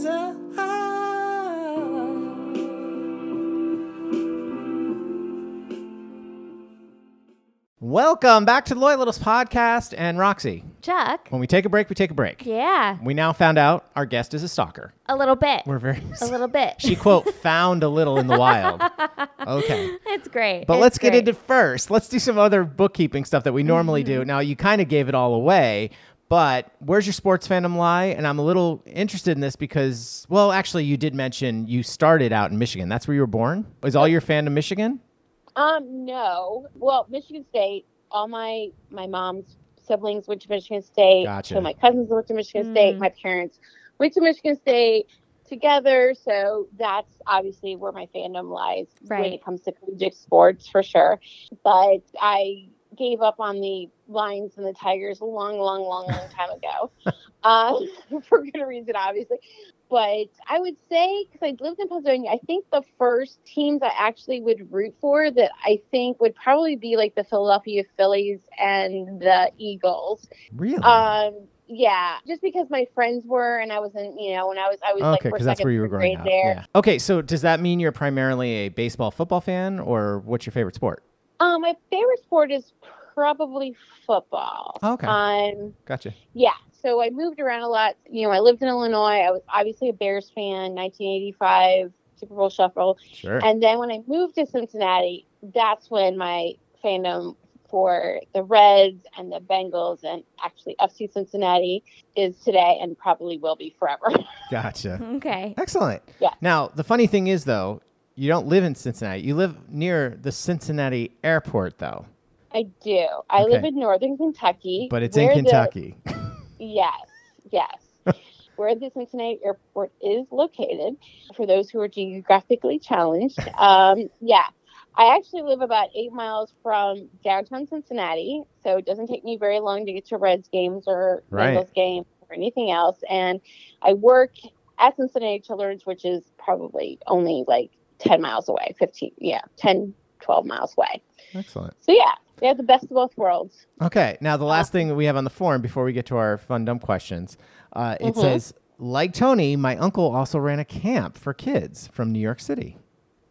Welcome back to the Loyal Littles Podcast. And Roxy, Chuck. when we take a break, we take a break. Yeah. We now found out our guest is a stalker. A little bit. We're very A little bit. She, quote, found a little in the wild. Okay. It's great. But It's let's get great. into first. Let's do some other bookkeeping stuff that we normally do. Now, you kind of gave it all away, but where's your sports fandom lie? And I'm a little interested in this because, well, actually, you did mention you started out in Michigan. That's where you were born? Was all your fandom Michigan? Um, no. Well, Michigan State. All my my mom's siblings went to Michigan State. Gotcha. So my cousins went to Michigan State. Mm. My parents went to Michigan State together. So that's obviously where my fandom lies when Right. it comes to collegiate sports, for sure. But I gave up on the Lions and the Tigers a long, long, long, long time ago, uh, for good reason, obviously. But I would say, because I lived in Pennsylvania, I think the first teams I actually would root for that I think would probably be like the Philadelphia Phillies and the Eagles. Really? Um, yeah, just because my friends were, and I wasn't, you know, when I was, I was like Okay, first, because that's second, where you were third growing grade up. there. Yeah. Okay, so does that mean you're primarily a baseball, football fan, or what's your favorite sport? Um, my favorite sport is probably football. Okay. Um, Gotcha. yeah. So I moved around a lot. You know, I lived in Illinois. I was obviously a Bears fan, nineteen eighty-five Super Bowl Shuffle. Sure. And then when I moved to Cincinnati, that's when my fandom for the Reds and the Bengals and actually F C Cincinnati is today and probably will be forever. Gotcha. Okay. Excellent. Yeah. Now, the funny thing is, though, you don't live in Cincinnati. You live near the Cincinnati airport, though. I do. I live Okay. in northern Kentucky. But it's in where the- Kentucky. Yes, yes. Where the Cincinnati airport is located, for those who are geographically challenged. Um, yeah, I actually live about eight miles from downtown Cincinnati, so it doesn't take me very long to get to Reds games or Right. Bengals games or anything else. And I work at Cincinnati Children's, which is probably only like ten miles away, fifteen, yeah, ten, twelve miles away. Excellent. So yeah, they have the best of both worlds. Okay. Now, the last thing that we have on the form before we get to our fun, dumb questions, uh, it Mhm. says, like Tony, my uncle also ran a camp for kids from New York City.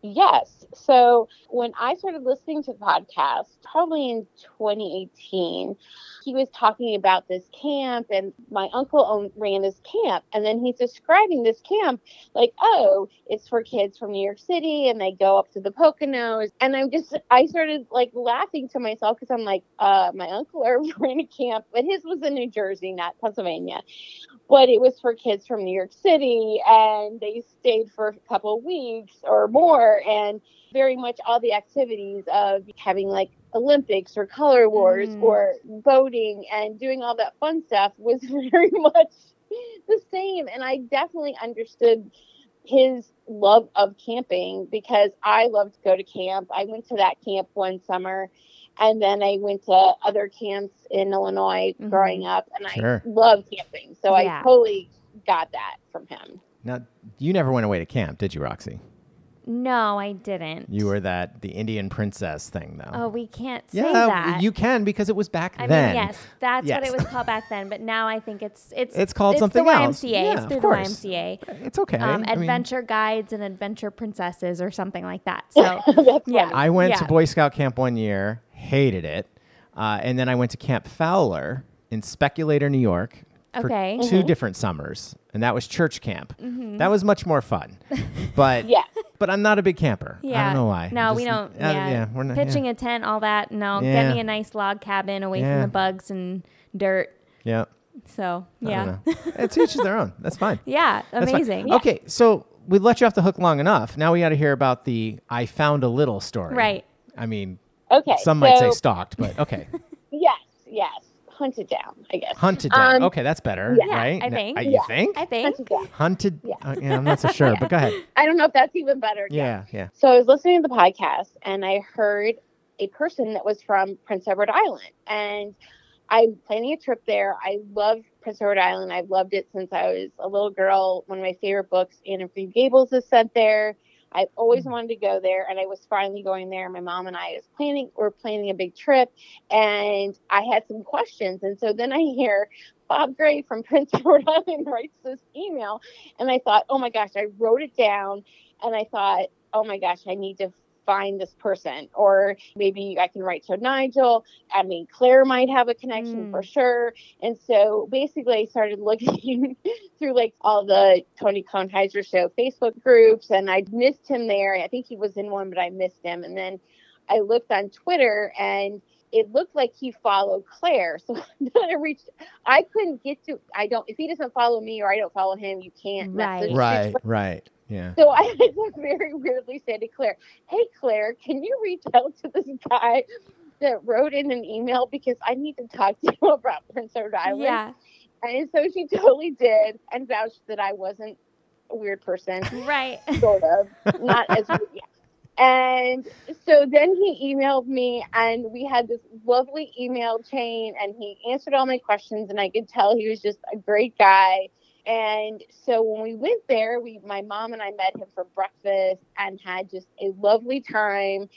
Yes. So when I started listening to the podcast, probably in twenty eighteen, he was talking about this camp, and my uncle owned, ran this camp. And then he's describing this camp like, oh, it's for kids from New York City, and they go up to the Poconos. And I'm just, I started like laughing to myself because I'm like, uh, my uncle ran a camp, but his was in New Jersey, not Pennsylvania. But it was for kids from New York City, and they stayed for a couple of weeks or more, and very much all the activities of having like Olympics or color wars mm. or boating and doing all that fun stuff was very much the same. And I definitely understood his love of camping because I loved to go to camp. I went to that camp one summer. And then I went to other camps in Illinois mm-hmm. growing up, and sure. I love camping. So yeah. I totally got that from him. Now, you never went away to camp, did you, Roxy? No, I didn't. You were that, the Indian princess thing, though. Oh, we can't say yeah, that. You can because it was back I then. mean, yes, that's yes. what it was called back then. But now I think it's it's it's called it's something the else. Y M C A. Yeah, it's through of the course. Y M C A. It's okay. Um, I adventure mean, guides and adventure princesses or something like that. So yeah, I went yeah. to Boy Scout camp one year, hated it, uh, and then I went to Camp Fowler in Speculator, New York. For okay. two mm-hmm. different summers, and that was church camp. Mm-hmm. That was much more fun, but yeah. but I'm not a big camper. Yeah. I don't know why. No, Just, we don't. Uh, yeah. yeah, we're not pitching yeah. a tent, all that. No, Yeah. get me a nice log cabin away Yeah. from the bugs and dirt. Yeah. So I yeah, don't know. It's each their own. That's fine. Yeah, That's amazing. fine. Yeah. Okay, so we let you off the hook long enough. Now we got to hear about the I found a little story. Right. I mean, okay. Some so, might say stalked, but okay. yes, yes. Hunted down, I guess. Hunted down. Um, okay, that's better, yeah, right? I think. Uh, yeah. You think? I think. Hunted down. Hunted. Yeah. Uh, yeah, I'm not so sure, but go ahead. I don't know if that's even better. Yeah, yeah. So I was listening to the podcast, and I heard a person that was from Prince Edward Island, and I'm planning a trip there. I love Prince Edward Island. I've loved it since I was a little girl. One of my favorite books, Anne of Green Gables, is set there. I've always wanted to go there, and I was finally going there. My mom and I was planning, we're planning a big trip, and I had some questions. And so then I hear Bob Gray from Prince Edward Island writes this email, and I thought, oh my gosh, I wrote it down, and I thought, oh my gosh, I need to find this person, or maybe I can write to Nigel. I mean, Claire might have a connection mm. for sure. And so basically I started looking through like all the Tony Kornheiser Show Facebook groups, and I missed him there. I think he was in one, but I missed him. And then I looked on Twitter, and it looked like he followed Claire. So then I reached, I couldn't get to, I don't, if he doesn't follow me or I don't follow him, you can't right. message. Right, right. Yeah. So I had to very weirdly say to Claire, hey, Claire, can you reach out to this guy that wrote in an email because I need to talk to you about Prince Edward Island? Yeah. And so she totally did, and vouched that I wasn't a weird person. Right. Sort of. Not as weird. Yeah. And so then he emailed me, and we had this lovely email chain, and he answered all my questions, and I could tell he was just a great guy. And so when we went there, we, my mom and I met him for breakfast and had just a lovely time.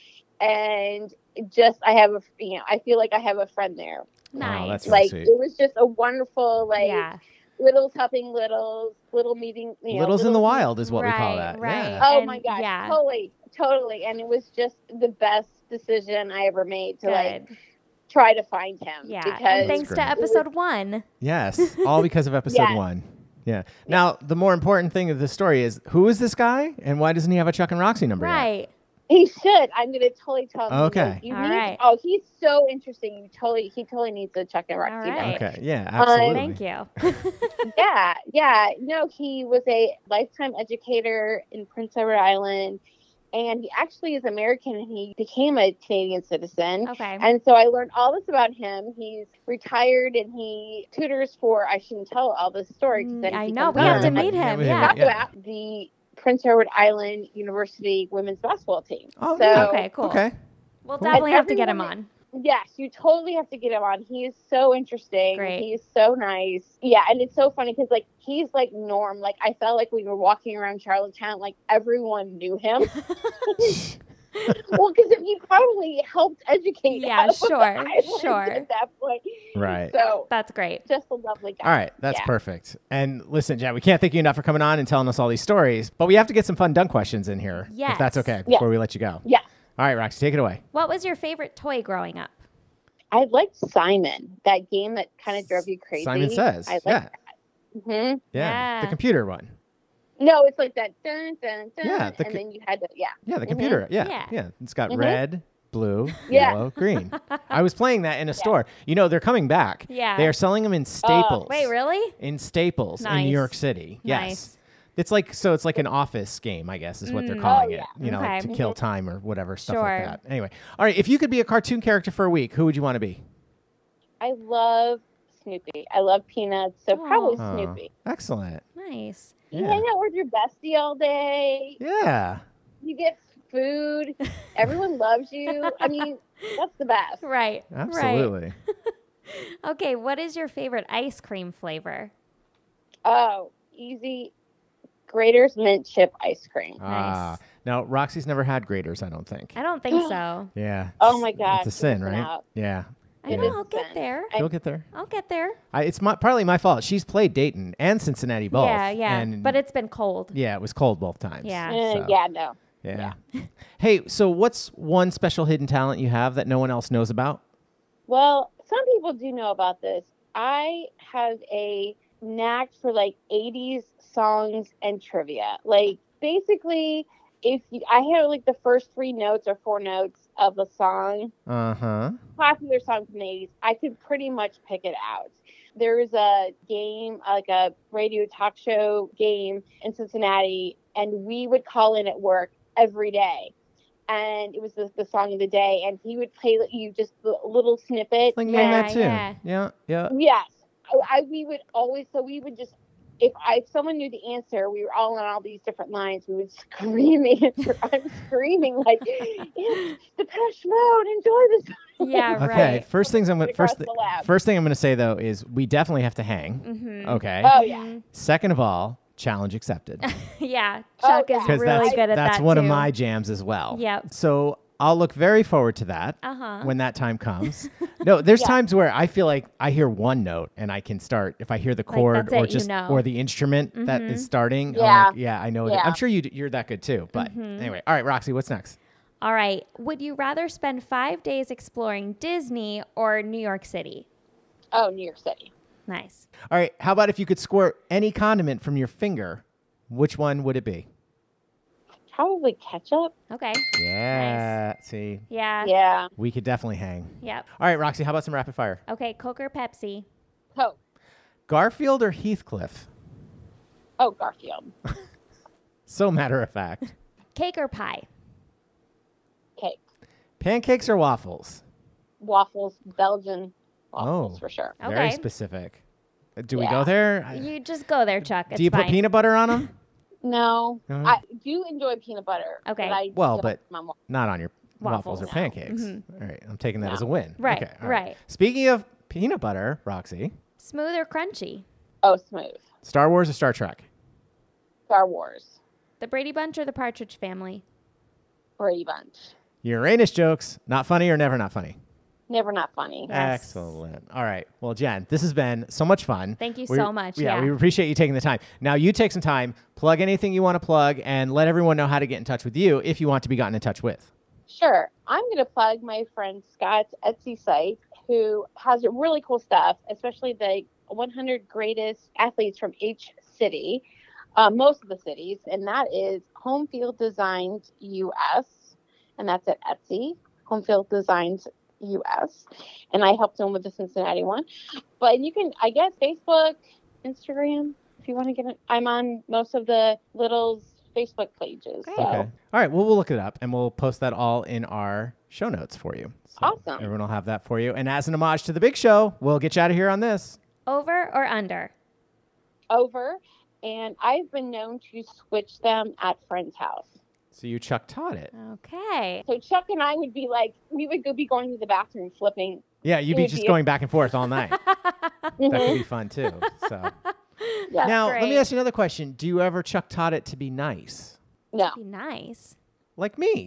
And just, I have a, you know, I feel like I have a friend there. Nice. Oh, that's like, sweet. it was just a wonderful, like, yeah. Littles helping littles, little meeting. You know, Littles in the little wild is what right, we call that. Right. Yeah. Oh And, my gosh, yeah. totally, totally. And it was just the best decision I ever made to Good. like try to find him. Yeah. Because And thanks great. to episode one. Yes, all because of episode Yes. one. Yeah. Now, the more important thing of the story is, who is this guy, and why doesn't he have a Chuck and Roxy number yet? Right. He should. I'm going to totally tell him. Okay. Like, you All need, right. Oh, he's so interesting. You totally, he totally needs a Chuck and Roxy All number. right. Okay. Yeah, Uh, absolutely. Thank you. yeah, yeah. No, he was a lifetime educator in Prince Edward Island, and he actually is American, and he became a Canadian citizen. Okay. And so I learned all this about him. He's retired, and he tutors for, I shouldn't tell all this story. 'cause then Mm, I he know. becomes We have to on- meet Yeah, him. we Yeah. have- talk about the Prince Edward Island University women's basketball team. Oh, so, yeah. Okay, cool. Okay. We'll Cool. definitely And have to get him everyone- on. Yes, you totally have to get him on. He is so interesting. Great. He's so nice. Yeah, and it's so funny because like he's like Norm. Like I felt like we were walking around Charlottetown, like everyone knew him. Well, because he probably helped educate. Yeah, half of the sure, island sure. At that point, Right. So That's great. just a lovely guy. All right, that's Yeah. perfect. And listen, Jen, we can't thank you enough for coming on and telling us all these stories, but we have to get some fun dunk questions in here, Yes. if that's okay, Yeah. before we let you go. Yeah. All right, Roxy, take it away. What was your favorite toy growing up? I liked Simon, that game that kind of drove you crazy. Simon Says. I liked Yeah. that. hmm Yeah, the Yeah. computer one. No, it's like that dun dun dun, Yeah, the and co- then you had to yeah. Yeah, the Mhm. computer. Yeah, Yeah. yeah. It's got Mhm. red, blue, Yeah. yellow, green. I was playing that in a store. You know, they're coming back. Yeah. They are selling them in Staples. Wait, really? In Staples in New Nice. York City. Yes. Nice. It's like, so it's like an office game, I guess, is what they're Mm. calling Oh, it. yeah. You know, Okay. to kill time or whatever, stuff Sure. like that. Anyway. All right. If you could be a cartoon character for a week, who would you want to be? I love Snoopy. I love Peanuts, so probably Oh, Snoopy. excellent. Nice. You Yeah. hang out with your bestie all day. Yeah. You get food. Everyone loves you. I mean, that's the best. Right. Absolutely. Right. Okay, what is your favorite ice cream flavor? Oh, easy. Grater's mint chip ice cream. Ah. Now, Roxy's never had graters, I don't think. I don't think so. Yeah. Oh my It's- gosh, It's a sin, listen right? up. Yeah. I It know, is I'll get sin. there. I- You'll get there. I'll get there. I, it's my, partly my fault. She's played Dayton and Cincinnati both. Yeah, yeah. And But it's been cold. yeah, it was cold both times. Yeah. Eh, So, yeah, no. yeah. Hey, so what's one special hidden talent you have that no one else knows about? Well, some people do know about this. I have a knack for like eighties songs and trivia. Like basically, if you, I hear like the first three notes or four notes of a song, Uh huh. popular song from the eighties, I could pretty much pick it out. There's a game, like a radio talk show game in Cincinnati, and we would call in at work every day. And it was the, the song of the day, and he would play you just a little snippet. Like Yeah, name that too. yeah. Yeah. Yeah. Yes, I, I we would always. So we would just, if I if someone knew the answer, we were all on all these different lines. We would scream the answer. I'm screaming like, "It's Depeche Mode. Enjoy this." Yeah, Okay. right. First things I'm gonna Across first the lab. first thing I'm gonna say though is we definitely have to hang. Mm-hmm. Okay. Oh yeah. Second of all, challenge accepted. Yeah, Oh, Chuck yeah. is Because really that's good at that's that one too. of my jams as well. Yep. So I'll look very forward to that Uh-huh. when that time comes. No, there's Yeah. times where I feel like I hear one note and I can start if I hear the Like, chord that's or it, you just know. or the instrument that Mhm. is starting. I'm Yeah. like, yeah, I know. it. Yeah. I'm sure you d- you're that good too. But Mhm. anyway, all right, Roxy, what's next? All right. Would you rather spend five days exploring Disney or New York City? Oh, New York City. Nice. All right, how about if you could squirt any condiment from your finger, which one would it be? Probably ketchup. Okay. Yeah. See, Yeah. Yeah. we could definitely hang. Yep. All right, Roxy, how about some rapid fire? Okay. Coke or Pepsi? Coke. Garfield or Heathcliff? Oh, Garfield. So matter of fact. Cake or pie? Cake. Pancakes or waffles? Waffles. Belgian waffles Oh. for sure. Okay. Very specific. Uh, Do we go Yeah. there? I- You just go there, Chuck. It's Do you fine. put peanut butter on them? No, No? I do enjoy peanut butter. Okay. But I Well, don't but my mom- not on your waffles, Waffles. or No. pancakes. Mhm. All right, I'm taking that No. as a win. Right, Okay, all right. Speaking of peanut butter, Roxy, Smooth or crunchy? Oh, smooth. Star Wars or Star Trek? Star Wars. The Brady Bunch or the Partridge Family? Brady Bunch. Uranus jokes, not funny or never not funny? Never not funny. Yes. Excellent. All right. Well, Jen, this has been so much fun. Thank you We- so much, Yeah, yeah. we appreciate you taking the time. Now, you take some time, plug anything you want to plug, and let everyone know how to get in touch with you if you want to be gotten in touch with. Sure. I'm going to plug my friend Scott's Etsy site, who has really cool stuff, especially the one hundred greatest athletes from each city, uh, most of the cities, and that is Home Field Designs U S, and that's at Etsy, Home Field Designs U S, and I helped him with the Cincinnati one. But you can, I guess, Facebook, Instagram, if you want to get it. I'm on most of the Littles Facebook pages. So. Okay. All right. Well, we'll look it up and we'll post that all in our show notes for you. So Awesome. Everyone will have that for you. And as an homage to the big show, we'll get you out of here on this. Over or under? Over, and I've been known to switch them at friends' house. So you Chuck taught it. Okay. So Chuck and I would be like, we would go be going to the bathroom flipping. Yeah, you'd It be would just be a- going back and forth all night. That could be fun too. So Yeah. now let me great. ask you another question. Do you ever Chuck taught it to be nice? No. Be nice. Like me?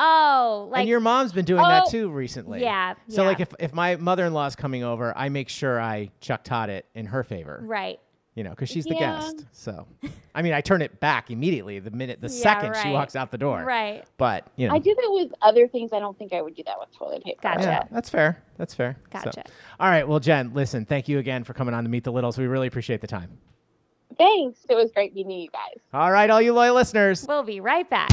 Oh, like and your mom's been doing that Oh, too recently. yeah, So yeah. like if, if my mother-in-law's coming over, I make sure I Chuck Todd it in her favor. right. You know, because she's the Yeah. guest. So, I mean, I turn it back immediately the minute, the Yeah, second she right. walks out the door. Right. But, you know. I do that with other things. I don't think I would do that with toilet paper. Gotcha. Yeah, that's fair. That's fair. So- Gotcha. all right. Well, Jen, listen, thank you again for coming on to Meet the Littles. We really appreciate the time. Thanks. It was great meeting you guys. All right, all you loyal listeners. We'll be right back.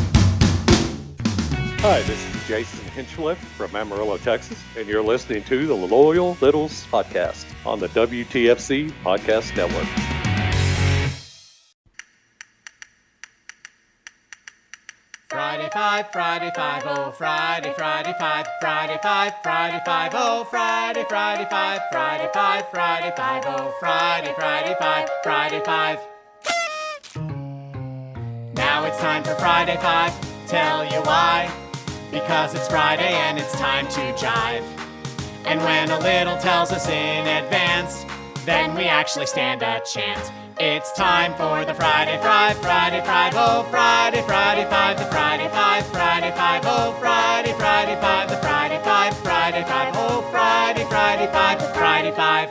Hi, this is Jason Hinchliffe from Amarillo, Texas, and you're listening to the Loyal Littles podcast on the W T F C Podcast Network. Friday five, Friday five, oh, Friday, Friday five, Friday five, Friday five, oh, Friday, Friday five, Friday five, Friday five, oh, Friday, Friday five, Friday five. Now it's time for Friday five. Tell you why. Because it's Friday and it's time to jive. And when a little tells us in advance, then we actually stand a chance. It's time for the Friday Five, Friday Five, oh, Friday, Friday Five, the Friday Five, Friday Five, oh, Friday, Friday Five, the Friday Five, Friday Five, oh, Friday, Friday Five, the Friday Five.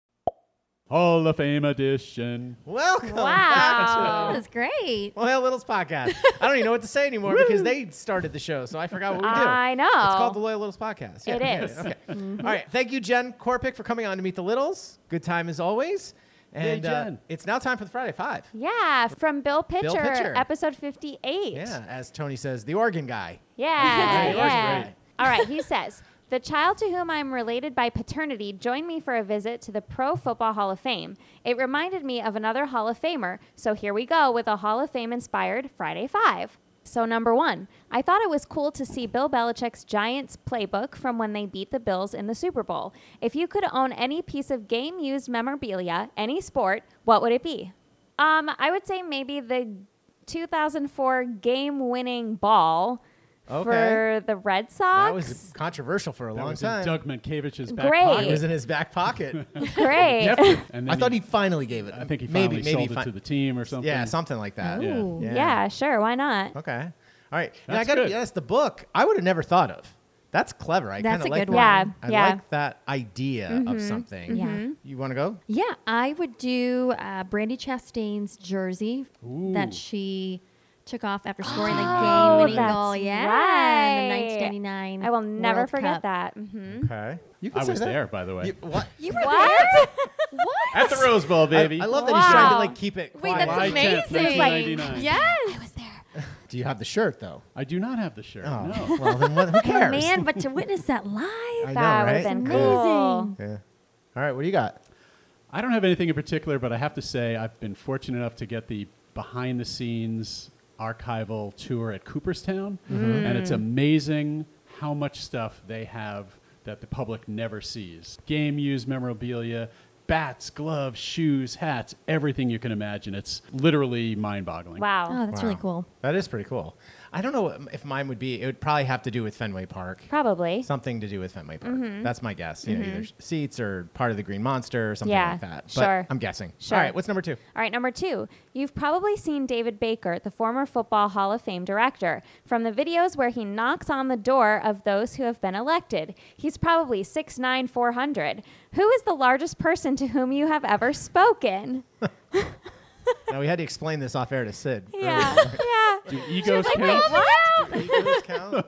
Hall of Fame edition. Welcome Wow. back That to was great. Loyal Littles podcast. I don't even know what to say anymore because they started the show, so I forgot what we do. I know. It's called the Loyal Littles podcast. It Yeah, is. Okay. All right. Thank you, Jen Korpick, for coming on to Meet the Littles. Good time as always. Yay, And uh, Jen. it's now time for the Friday Five. Yeah, from Bill Pitcher, Pitcher. episode fifty-eight. Yeah, as Tony says, the organ guy. Yeah, Great, yeah. great. All right, he says, the child to whom I'm related by paternity joined me for a visit to the Pro Football Hall of Fame. It reminded me of another Hall of Famer, so here we go with a Hall of Fame-inspired Friday Five. So number one, I thought it was cool to see Bill Belichick's Giants playbook from when they beat the Bills in the Super Bowl. If you could own any piece of game-used memorabilia, any sport, what would it be? Um, I would say maybe the two thousand four game-winning ball Okay. for the Red Sox. That was controversial for a That long was time. in Doug Mankiewicz's back Great. It pocket. was in his back pocket. Great. And then I thought he- he finally gave it. I think he maybe, finally maybe sold he it fi- to the team or something. Yeah, something like that. Yeah. Ooh. Yeah. Yeah, sure. Why not? Okay. All right. Yeah, I That's got to good. be honest. The book I would have never thought of. That's clever. I That's kind of a like good that. one. I Yeah, yeah. like that idea of something. Yeah. You want to go? Yeah, I would do uh, Brandy Chastain's jersey Ooh. that she took off after scoring the Oh, game-winning that's goal. Yeah, in the right. nineteen ninety-nine. I will never World forget Cup. that. hmm Okay. You can I say was that. there, by the way. You, what? You were What? there? What? At the Rose Bowl, baby. I, I love that he's trying to Wow. like keep it Wait, quiet. that's July tenth, amazing. nineteen ninety-nine. Yes. I was there. Do you have the shirt though? I do not have the shirt. Oh, No. well then what, who Oh, cares? man, but to witness that live. I know, That would right? have been Amazing. cool. Yeah. All right. What do you got? I don't have anything in particular, but I have to say I've been fortunate enough to get the behind-the-scenes archival tour at Cooperstown, and it's amazing how much stuff they have that the public never sees. Game-used memorabilia, bats, gloves, shoes, hats, everything you can imagine. It's literally mind-boggling. Wow. Oh, that's really Wow. cool. That is pretty cool. I don't know if mine would be. It would probably have to do with Fenway Park. Probably. Something to do with Fenway Park. Mhm. That's my guess. You know, either seats or part of the Green Monster or something Yeah, like that. But sure. I'm guessing. Sure. All right. What's number two? All right, number two. You've probably seen David Baker, the former Football Hall of Fame director, from the videos where he knocks on the door of those who have been elected. He's probably six nine, four hundred. Who is the largest person to whom you have ever spoken? Now we had to explain this off air to Sid. Yeah, earlier. yeah. Do egos Like, count? wait, what? Do egos count?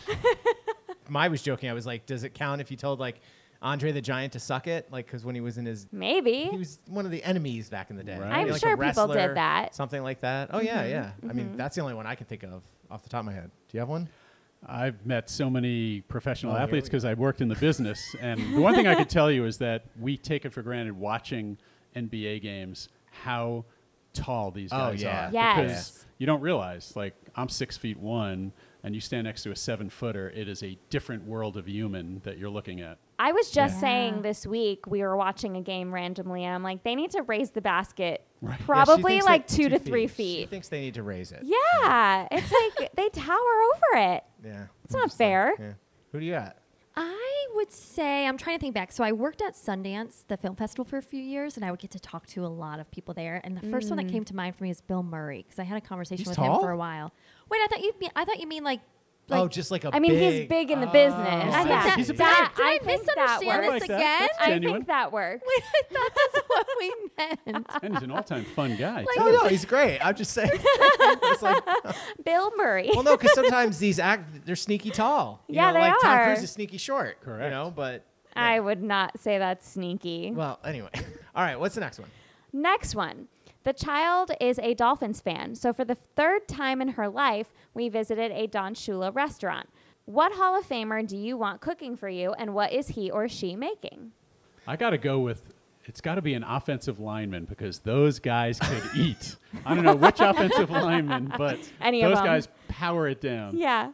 I was joking. I was like, does it count if you told like Andre the Giant to suck it? Like, because when he was in his, Maybe. he was one of the enemies back in the day. Right. I'm Maybe, like, a sure people did wrestler, that. Something like that. Oh yeah, Mhm, yeah. I mean, mhm. that's the only one I can think of off the top of my head. Do you have one? I've met so many professional Oh, here athletes we because I've worked in the business. And the one thing I could tell you is that we take it for granted watching N B A games how tall these Oh, guys yeah. are. Yes. Because you don't realize, like, I'm six feet one and you stand next to a seven footer, it is a different world of human that you're looking at. I was just Yeah. saying this week we were watching a game randomly, and I'm like, they need to raise the basket Right. Yeah, she probably thinks like that- two, to feet. three She feet. thinks they need to raise it. Yeah, it's like they tower over it. Yeah. It's not fair. Yeah. Who do you got? I would say, I'm trying to think back. So I worked at Sundance, the film festival, for a few years, and I would get to talk to a lot of people there. And the first one that Mm. came to mind for me is Bill Murray, because I had a conversation He's with tall? him for a while. Wait, I thought you mean, I thought you mean like Like, oh, just like a I mean, big, he's big in the oh. business. I think Yeah. that, He's a that, big- did I I think that misunderstand works. this I like that. again? That's I genuine. think that works. Wait, I thought that's what we meant. And he's an all-time fun guy. Like- too. No, no, he's great. I'm just saying. It's like, Bill Murray. well, no, because sometimes these act they're sneaky tall. You Yeah, know, they like Tom are. Cruise is sneaky short. You Correct. know, but I would not say that's sneaky. well, anyway. All right, what's the next one? Next one. The child is a Dolphins fan, so for the third time in her life, we visited a Don Shula restaurant. What Hall of Famer do you want cooking for you, and what is he or she making? I got to go with, it's got to be an offensive lineman because those guys could eat. I don't know which offensive lineman, but Any of those them. guys power it down. Yeah.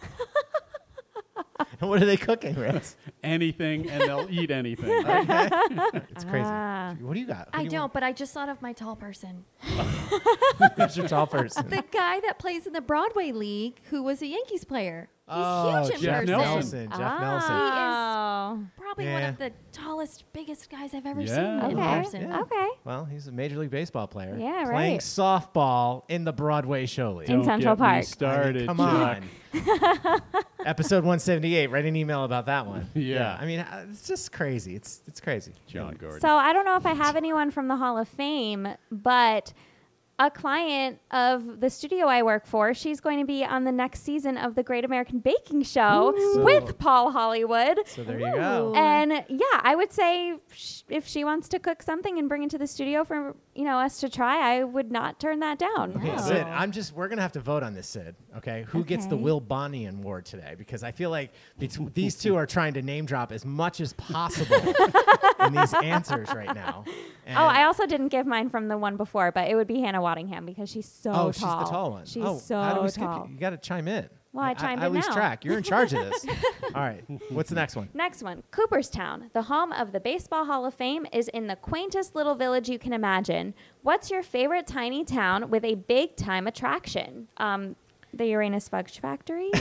And what are they cooking, Ritz? Anything, and they'll eat anything. It's crazy. Ah. What do you got? Who I do you don't, but I just thought of my tall person. want? Who's your tall person? The guy that plays in the Broadway League who was a Yankees player. He's oh, huge in Jeff person. Nelson. Jeff Nelson. Oh. Probably one Yeah. of the tallest, biggest guys I've ever Yeah. seen in Okay. person. Yeah. Okay. Well, he's a Major League Baseball player. Yeah, Playing right. softball in the Broadway show league. In Don't Central get me Park. started, I mean, come Chuck. on. Episode one seventy-eight. Write an email about that one. Yeah. I mean, uh, it's just crazy. It's it's crazy. John Gordon. So I don't know if I have anyone from the Hall of Fame, but a client of the studio I work for, she's going to be on the next season of the Great American Baking Show Ooh. with So- Paul Hollywood. So there you go. And yeah, I would say sh- if she wants to cook something and bring it to the studio for you know us to try, I would not turn that down. Okay, Sid, I'm just we're gonna have to vote on this, Sid. Okay, who gets the Okay. Will Bonnie Award today? Because I feel like bet- these two are trying to name drop as much as possible in these answers right now. And Oh, I also didn't give mine from the one before, but it would be Hannah Waddingham because she's so oh, tall. she's the tall one. She's oh, so how do we skip tall. you? You got to chime in. Well, I chimed I, in lose now. track. You're in charge of this. All right, what's the next one? Next one, Cooperstown, the home of the Baseball Hall of Fame, is in the quaintest little village you can imagine. What's your favorite tiny town with a big time attraction? Um, the Uranus Fudge Factory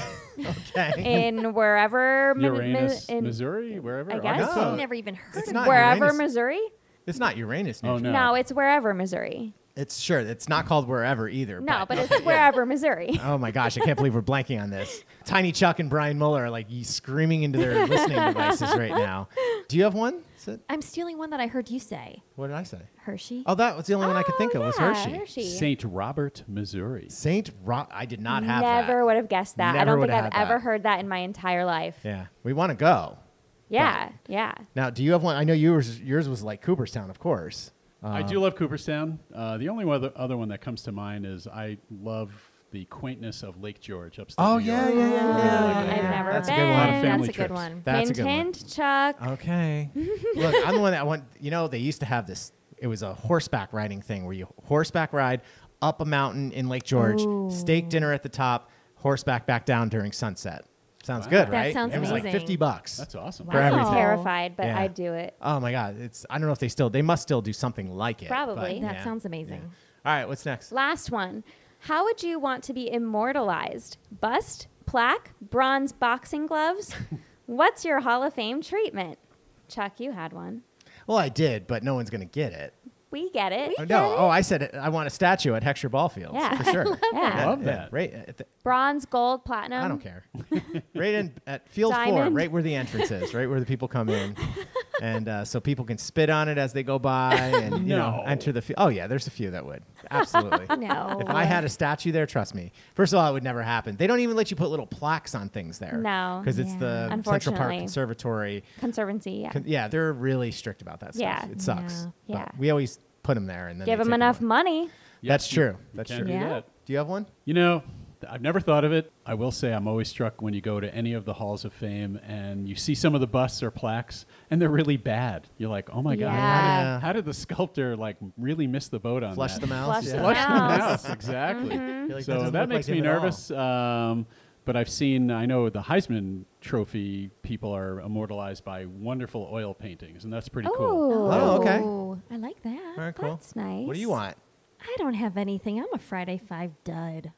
Okay. in wherever Mi- Mi- Uranus, in Missouri, wherever. I guess. Arkansas? No. I've never even heard It's of not it. wherever Uranus. Missouri. It's not Uranus. Oh, Neutral. no. No, it's wherever Missouri. It's sure. It's not called wherever either. No, but it's okay, yeah. wherever Missouri. Oh my gosh, I can't believe we're blanking on this. Tiny Chuck and Brian Muller are like y- screaming into their listening devices right now. Do you have one? Sid? I'm stealing one that I heard you say. What did I say? Hershey. Oh, that was the only one I could think of was yeah, Hershey. Hershey. Saint Robert, Missouri. Saint Ro- I did not have Never that. would have guessed that. I Never don't would think I've have had ever that. heard that in my entire life. Yeah, we want to go. Yeah, yeah. Now, do you have one? I know yours. Yours was like Cooperstown, of course. I Uh, do love Cooperstown. Uh, the only other, other one that comes to mind is I love the quaintness of Lake George upstate Oh New yeah, York. yeah, yeah, yeah. I've yeah. never That's been. a good A lot of one. family That's a good trips. one. That's a hint, good one. hint, Chuck. Okay. Look, I'm the one that went. You know, they used to have this. It was a horseback riding thing where you horseback ride up a mountain in Lake George, steak dinner at the top, horseback back down during sunset. Sounds Wow. good, That right? sounds it was like amazing. fifty bucks. That's awesome. For I'm everything. terrified, but Yeah. I'd do it. Oh my God! It's I don't know if they still they must still do something like it. Probably. but That yeah. sounds amazing. All right, what's next? Last one. How would you want to be immortalized? Bust, plaque, bronze boxing gloves? What's your Hall of Fame treatment? Chuck, you had one. Well, I did, but no one's gonna get it. We get it. Oh, no, oh, I said it. I want a statue at Heckscher Ball Fields Yeah. for sure. Yeah. Love Yeah, that. right. At the, Bronze, gold, platinum. I don't care. Right in at field four, Diamond. right where the entrance is, right where the people come in, and uh, so people can spit on it as they go by, and you know No. enter the. Fi- oh yeah, there's a few that would absolutely. No. If I had a statue there, trust me. First of all, it would never happen. They don't even let you put little plaques on things there. No. because it's Yeah. the Central Park Unfortunately. Conservatory. Conservancy, yeah. Con- yeah, they're really strict about that stuff. Yeah. It sucks. Yeah. But Yeah. we always put them there, and then Give they them take enough away. money. That's you- true. you That's can't true. do Yeah. that. Do you have one? You know, th- I've never thought of it. I will say I'm always struck when you go to any of the halls of fame and you see some of the busts or plaques and they're really bad. You're like, oh my God, how Yeah. did, how did the sculptor like really miss the boat on Flush that? the mouse. Flush yeah. the Flush the mouse. mouse, exactly. You're like, that So doesn't that, look makes like me him at all. nervous. Um, but I've seen, I know the Heisman Trophy people are immortalized by wonderful oil paintings, and that's pretty cool. Oh, okay. Oh, I like that. All right, cool. That's nice. What do you want? I don't have anything. I'm a Friday Five dud.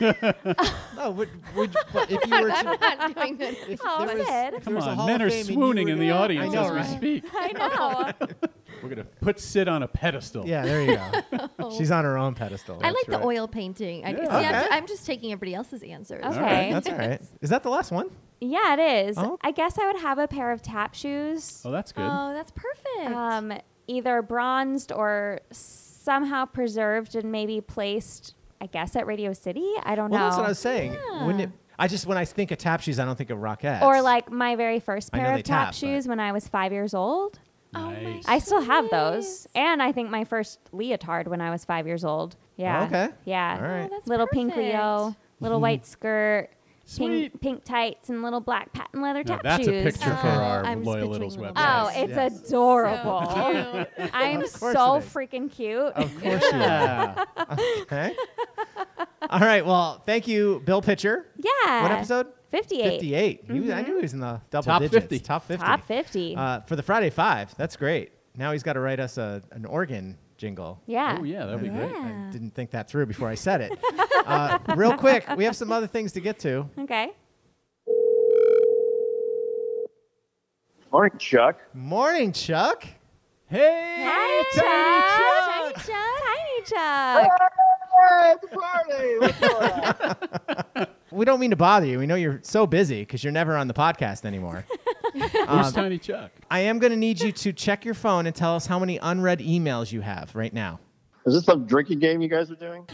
No, would, would, but if you were to, not doing it. if Oh, there was, Sid. if there Come was a on, Hall men of are Fame and you swooning were in the to- audience I know, as we right? speak. I know. We're going to put Sid on a pedestal. Yeah, there you go. She's on her own pedestal. I like right. the oil painting. I, Yeah. see, Okay. I'm, I'm just taking everybody else's answers. Okay. All right. That's all right. Is that the last one? Yeah, it is. Oh. I guess I would have a pair of tap shoes. Oh, that's good. Oh, that's perfect. Um, either bronzed or somehow preserved and maybe placed, I guess, at Radio City. I don't Well, know. that's what I was saying. Wouldn't it? I just when I think of tap shoes, I don't think of Rockettes. Or like my very first I know pair they of tap, tap, but- shoes when I was five years old. Nice. I still have those. And I think my first leotard when I was five years old. Yeah. Oh, okay. Yeah. All right. Oh, that's Little pink perfect. Leo, little white skirt, Sweet. pink pink tights, and little black patent leather Now tap that's shoes. a picture for Oh, our I'm just Loyal picturing Littles little Oh, website. Yes, it's yes. adorable. So I'm Of course so it is. freaking cute. Of course you are. Okay. All right. Well, thank you, Bill Pitcher. Yeah. What episode? fifty-eight. fifty-eight. He was- I knew he was in the double Top digits. fifty. Top fifty. Top fifty. Uh, for the Friday Five. That's great. Now he's got to write us a, an organ jingle. yeah. Oh, yeah, that'd be great. I didn't think that through before I said it. uh, real quick, we have some other things to get to. Okay. Morning, Chuck. Morning, Chuck. Hey, Hi, Tiny Chuck. Chuck. Tiny Chuck. Hey, it's a party. What's going on? We don't mean to bother you. We know you're so busy because you're never on the podcast anymore. Who's Um, Tiny Chuck? I am going to need you to check your phone and tell us how many unread emails you have right now. Is this some drinking game you guys are doing?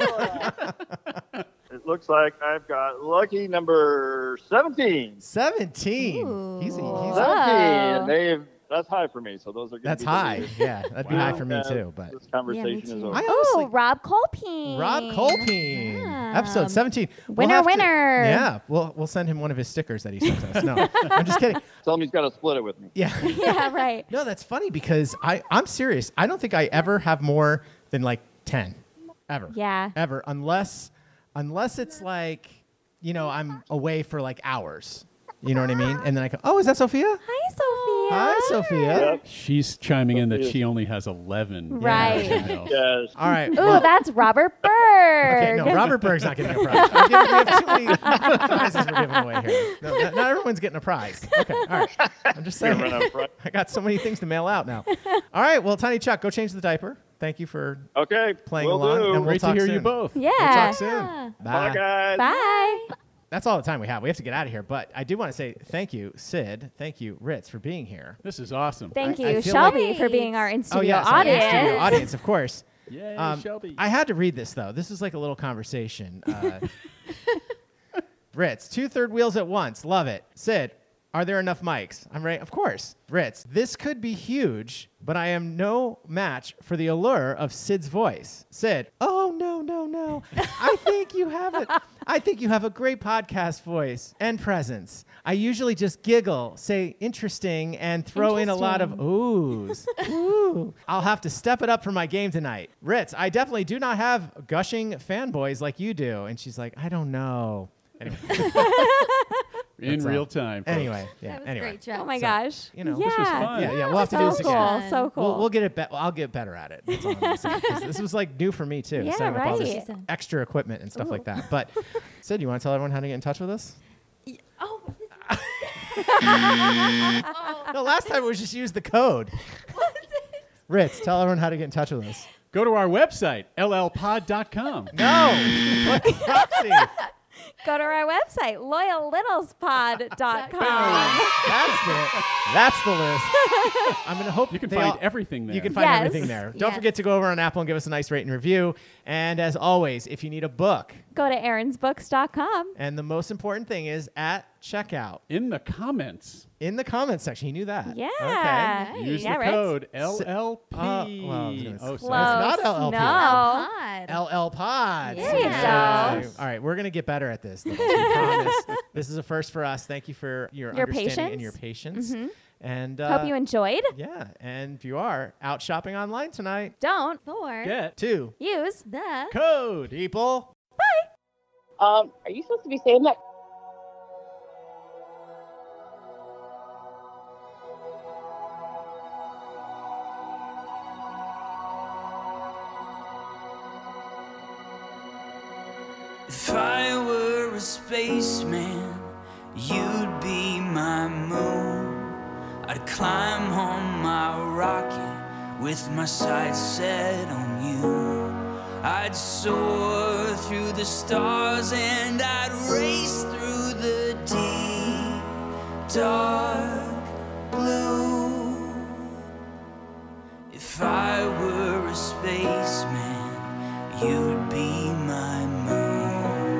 It looks like I've got lucky number seventeen. seventeen. Ooh. He's a, he's a, Whoa. seventeen. They've, that's high for me, so those are going to that's be the high. leaders. Yeah, that'd be high for me Uh, too. But This conversation Yeah, me is too. over. I Oh, honestly, Rob Colpine. Rob Colpine, Yeah. episode seventeen. We'll Winner, have to- winner. yeah, we'll we'll send him one of his stickers that he sent us. No, I'm just kidding. Tell him he's got to split it with me. Yeah. Yeah, right. No, that's funny because I I'm serious. I don't think I ever have more than like ten, ever. Yeah. Ever, unless unless it's like, you know, I'm away for like hours. You know what I mean? And then I go, oh, is that Sophia? Hi, Sophia. Hi, Sophia. Yep. She's chiming in that she only has eleven. Right. emails. Yes. All right. Ooh, well- that's Robert Berg. Okay, no, Robert Berg's not getting a prize. I'm giving, we have too many prizes we're giving away here. No, not, not everyone's getting a prize. Okay, all right. I'm just You're saying. gonna run out front. I got so many things to mail out now. All right, well, Tiny Chuck, go change the diaper. Thank you for Okay. playing will along. do. And we'll Great to talk hear soon. you both. Yeah. We'll talk soon. Yeah. Bye. Bye, guys. Bye. That's all the time we have. We have to get out of here. But I do want to say thank you, Sid. Thank you, Ritz, for being here. This is awesome. Thank I- I you, feel Shelby, like- for being our in Oh, studio yes, our audience. in-studio audience, of course. Yay, Um, Shelby. I had to read this, though. This is like a little conversation. Uh, Ritz, two third wheels at once. Love it. Sid, are there enough mics? I'm right. Of course. Ritz, this could be huge, but I am no match for the allure of Sid's voice. Sid, oh, no, no, no. I think you have it. I think you have a great podcast voice and presence. I usually just giggle, say interesting, and throw in a lot of oohs. Ooh. I'll have to step it up for my game tonight. Ritz, I definitely do not have gushing fanboys like you do. And she's like, I don't know. Anyway. in That's real all. time. folks. Anyway, yeah. That was anyway. great, Chuck. Oh my So, gosh. you know, yeah. this was fun. Yeah, yeah. We'll have to do so this cool. again. So cool. We'll, we'll get it. Be- I'll get better at it. That's all I'm gonna say. 'Cause this was like new for me too. Yeah, setting up all this right. extra equipment and stuff like that. But Sid, you want to tell everyone how to get in touch with us? Oh, No, last time it was just use the code. Ritz, tell everyone how to get in touch with us. Go to our website, l l pod dot com. No. What- Roxy, Go to our website, loyal littles pod dot com. That's it. That's the list. I'm gonna hope You can they find all- everything there. You can find Yes. everything there. Don't Yes. forget to go over on Apple and give us a nice rate and review. And as always, if you need a book, Go to aaron's books dot com. and the most important thing is at checkout In the comments, in the comments section. You knew that. Yeah. Okay. use yeah, the Ritz. code L L P. Uh, well, I was gonna oh, say- sorry. It's not L L P. No. pod. L L Pod. There you Yeah. go. All right, we're gonna get better at this. Littles, we promise. This is a first for us. Thank you for your, Your understanding and patience. your patience. Mhm. And uh, Hope you enjoyed. yeah, and if you are out shopping online tonight, Don't Four. Get two use The. code people. Um, are you supposed to be saying that? If I were a spaceman, you'd be my moon. I'd climb on my rocket with my sights set on you. I'd soar through the stars and I'd race through the deep, dark blue. If I were a spaceman, you'd be my moon.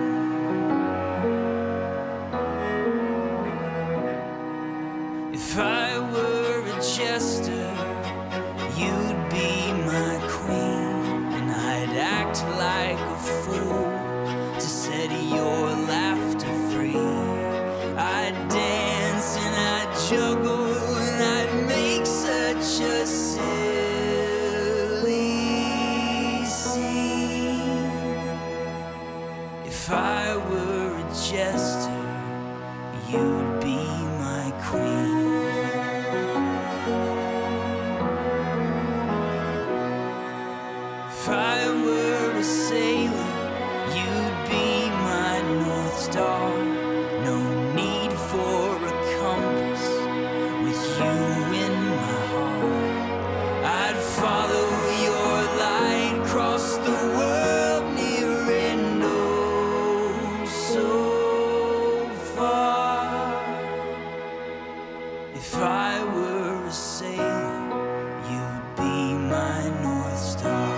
If I were a jester, you'd be my queen, and I'd act like a fool to set your laughter free. I'd dance and I'd juggle and I'd make such a silly scene. If I were a jester, you'd be my queen. If I were a sailor, you'd be my North Star. No need for a compass, with you in my heart. I'd follow your light, cross the world near and oh so far. If I were a sailor, you'd be my North Star.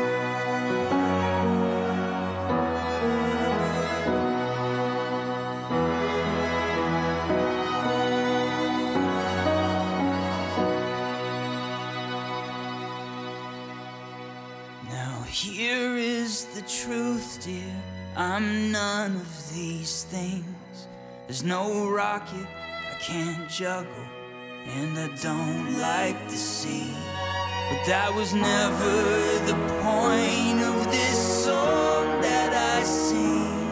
Now here is the truth, dear, I'm none of these things. There's no rocket I can't juggle, and I don't like the sea. But that was never the point of this song that I sing.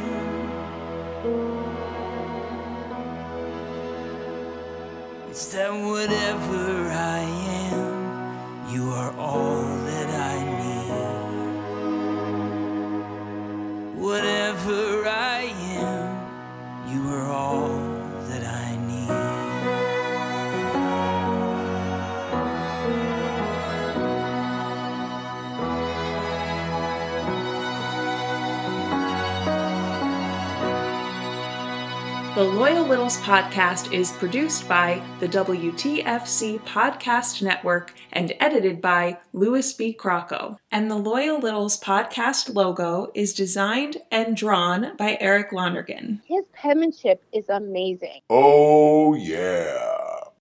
It's that whatever I am, you are all that I need. Whatever I am, you are all that I need. The Loyal Littles podcast is produced by the W T F C Podcast Network and edited by Louis B. Crocco. And the Loyal Littles podcast logo is designed and drawn by Eric Lonergan. His penmanship is amazing. Oh, yeah.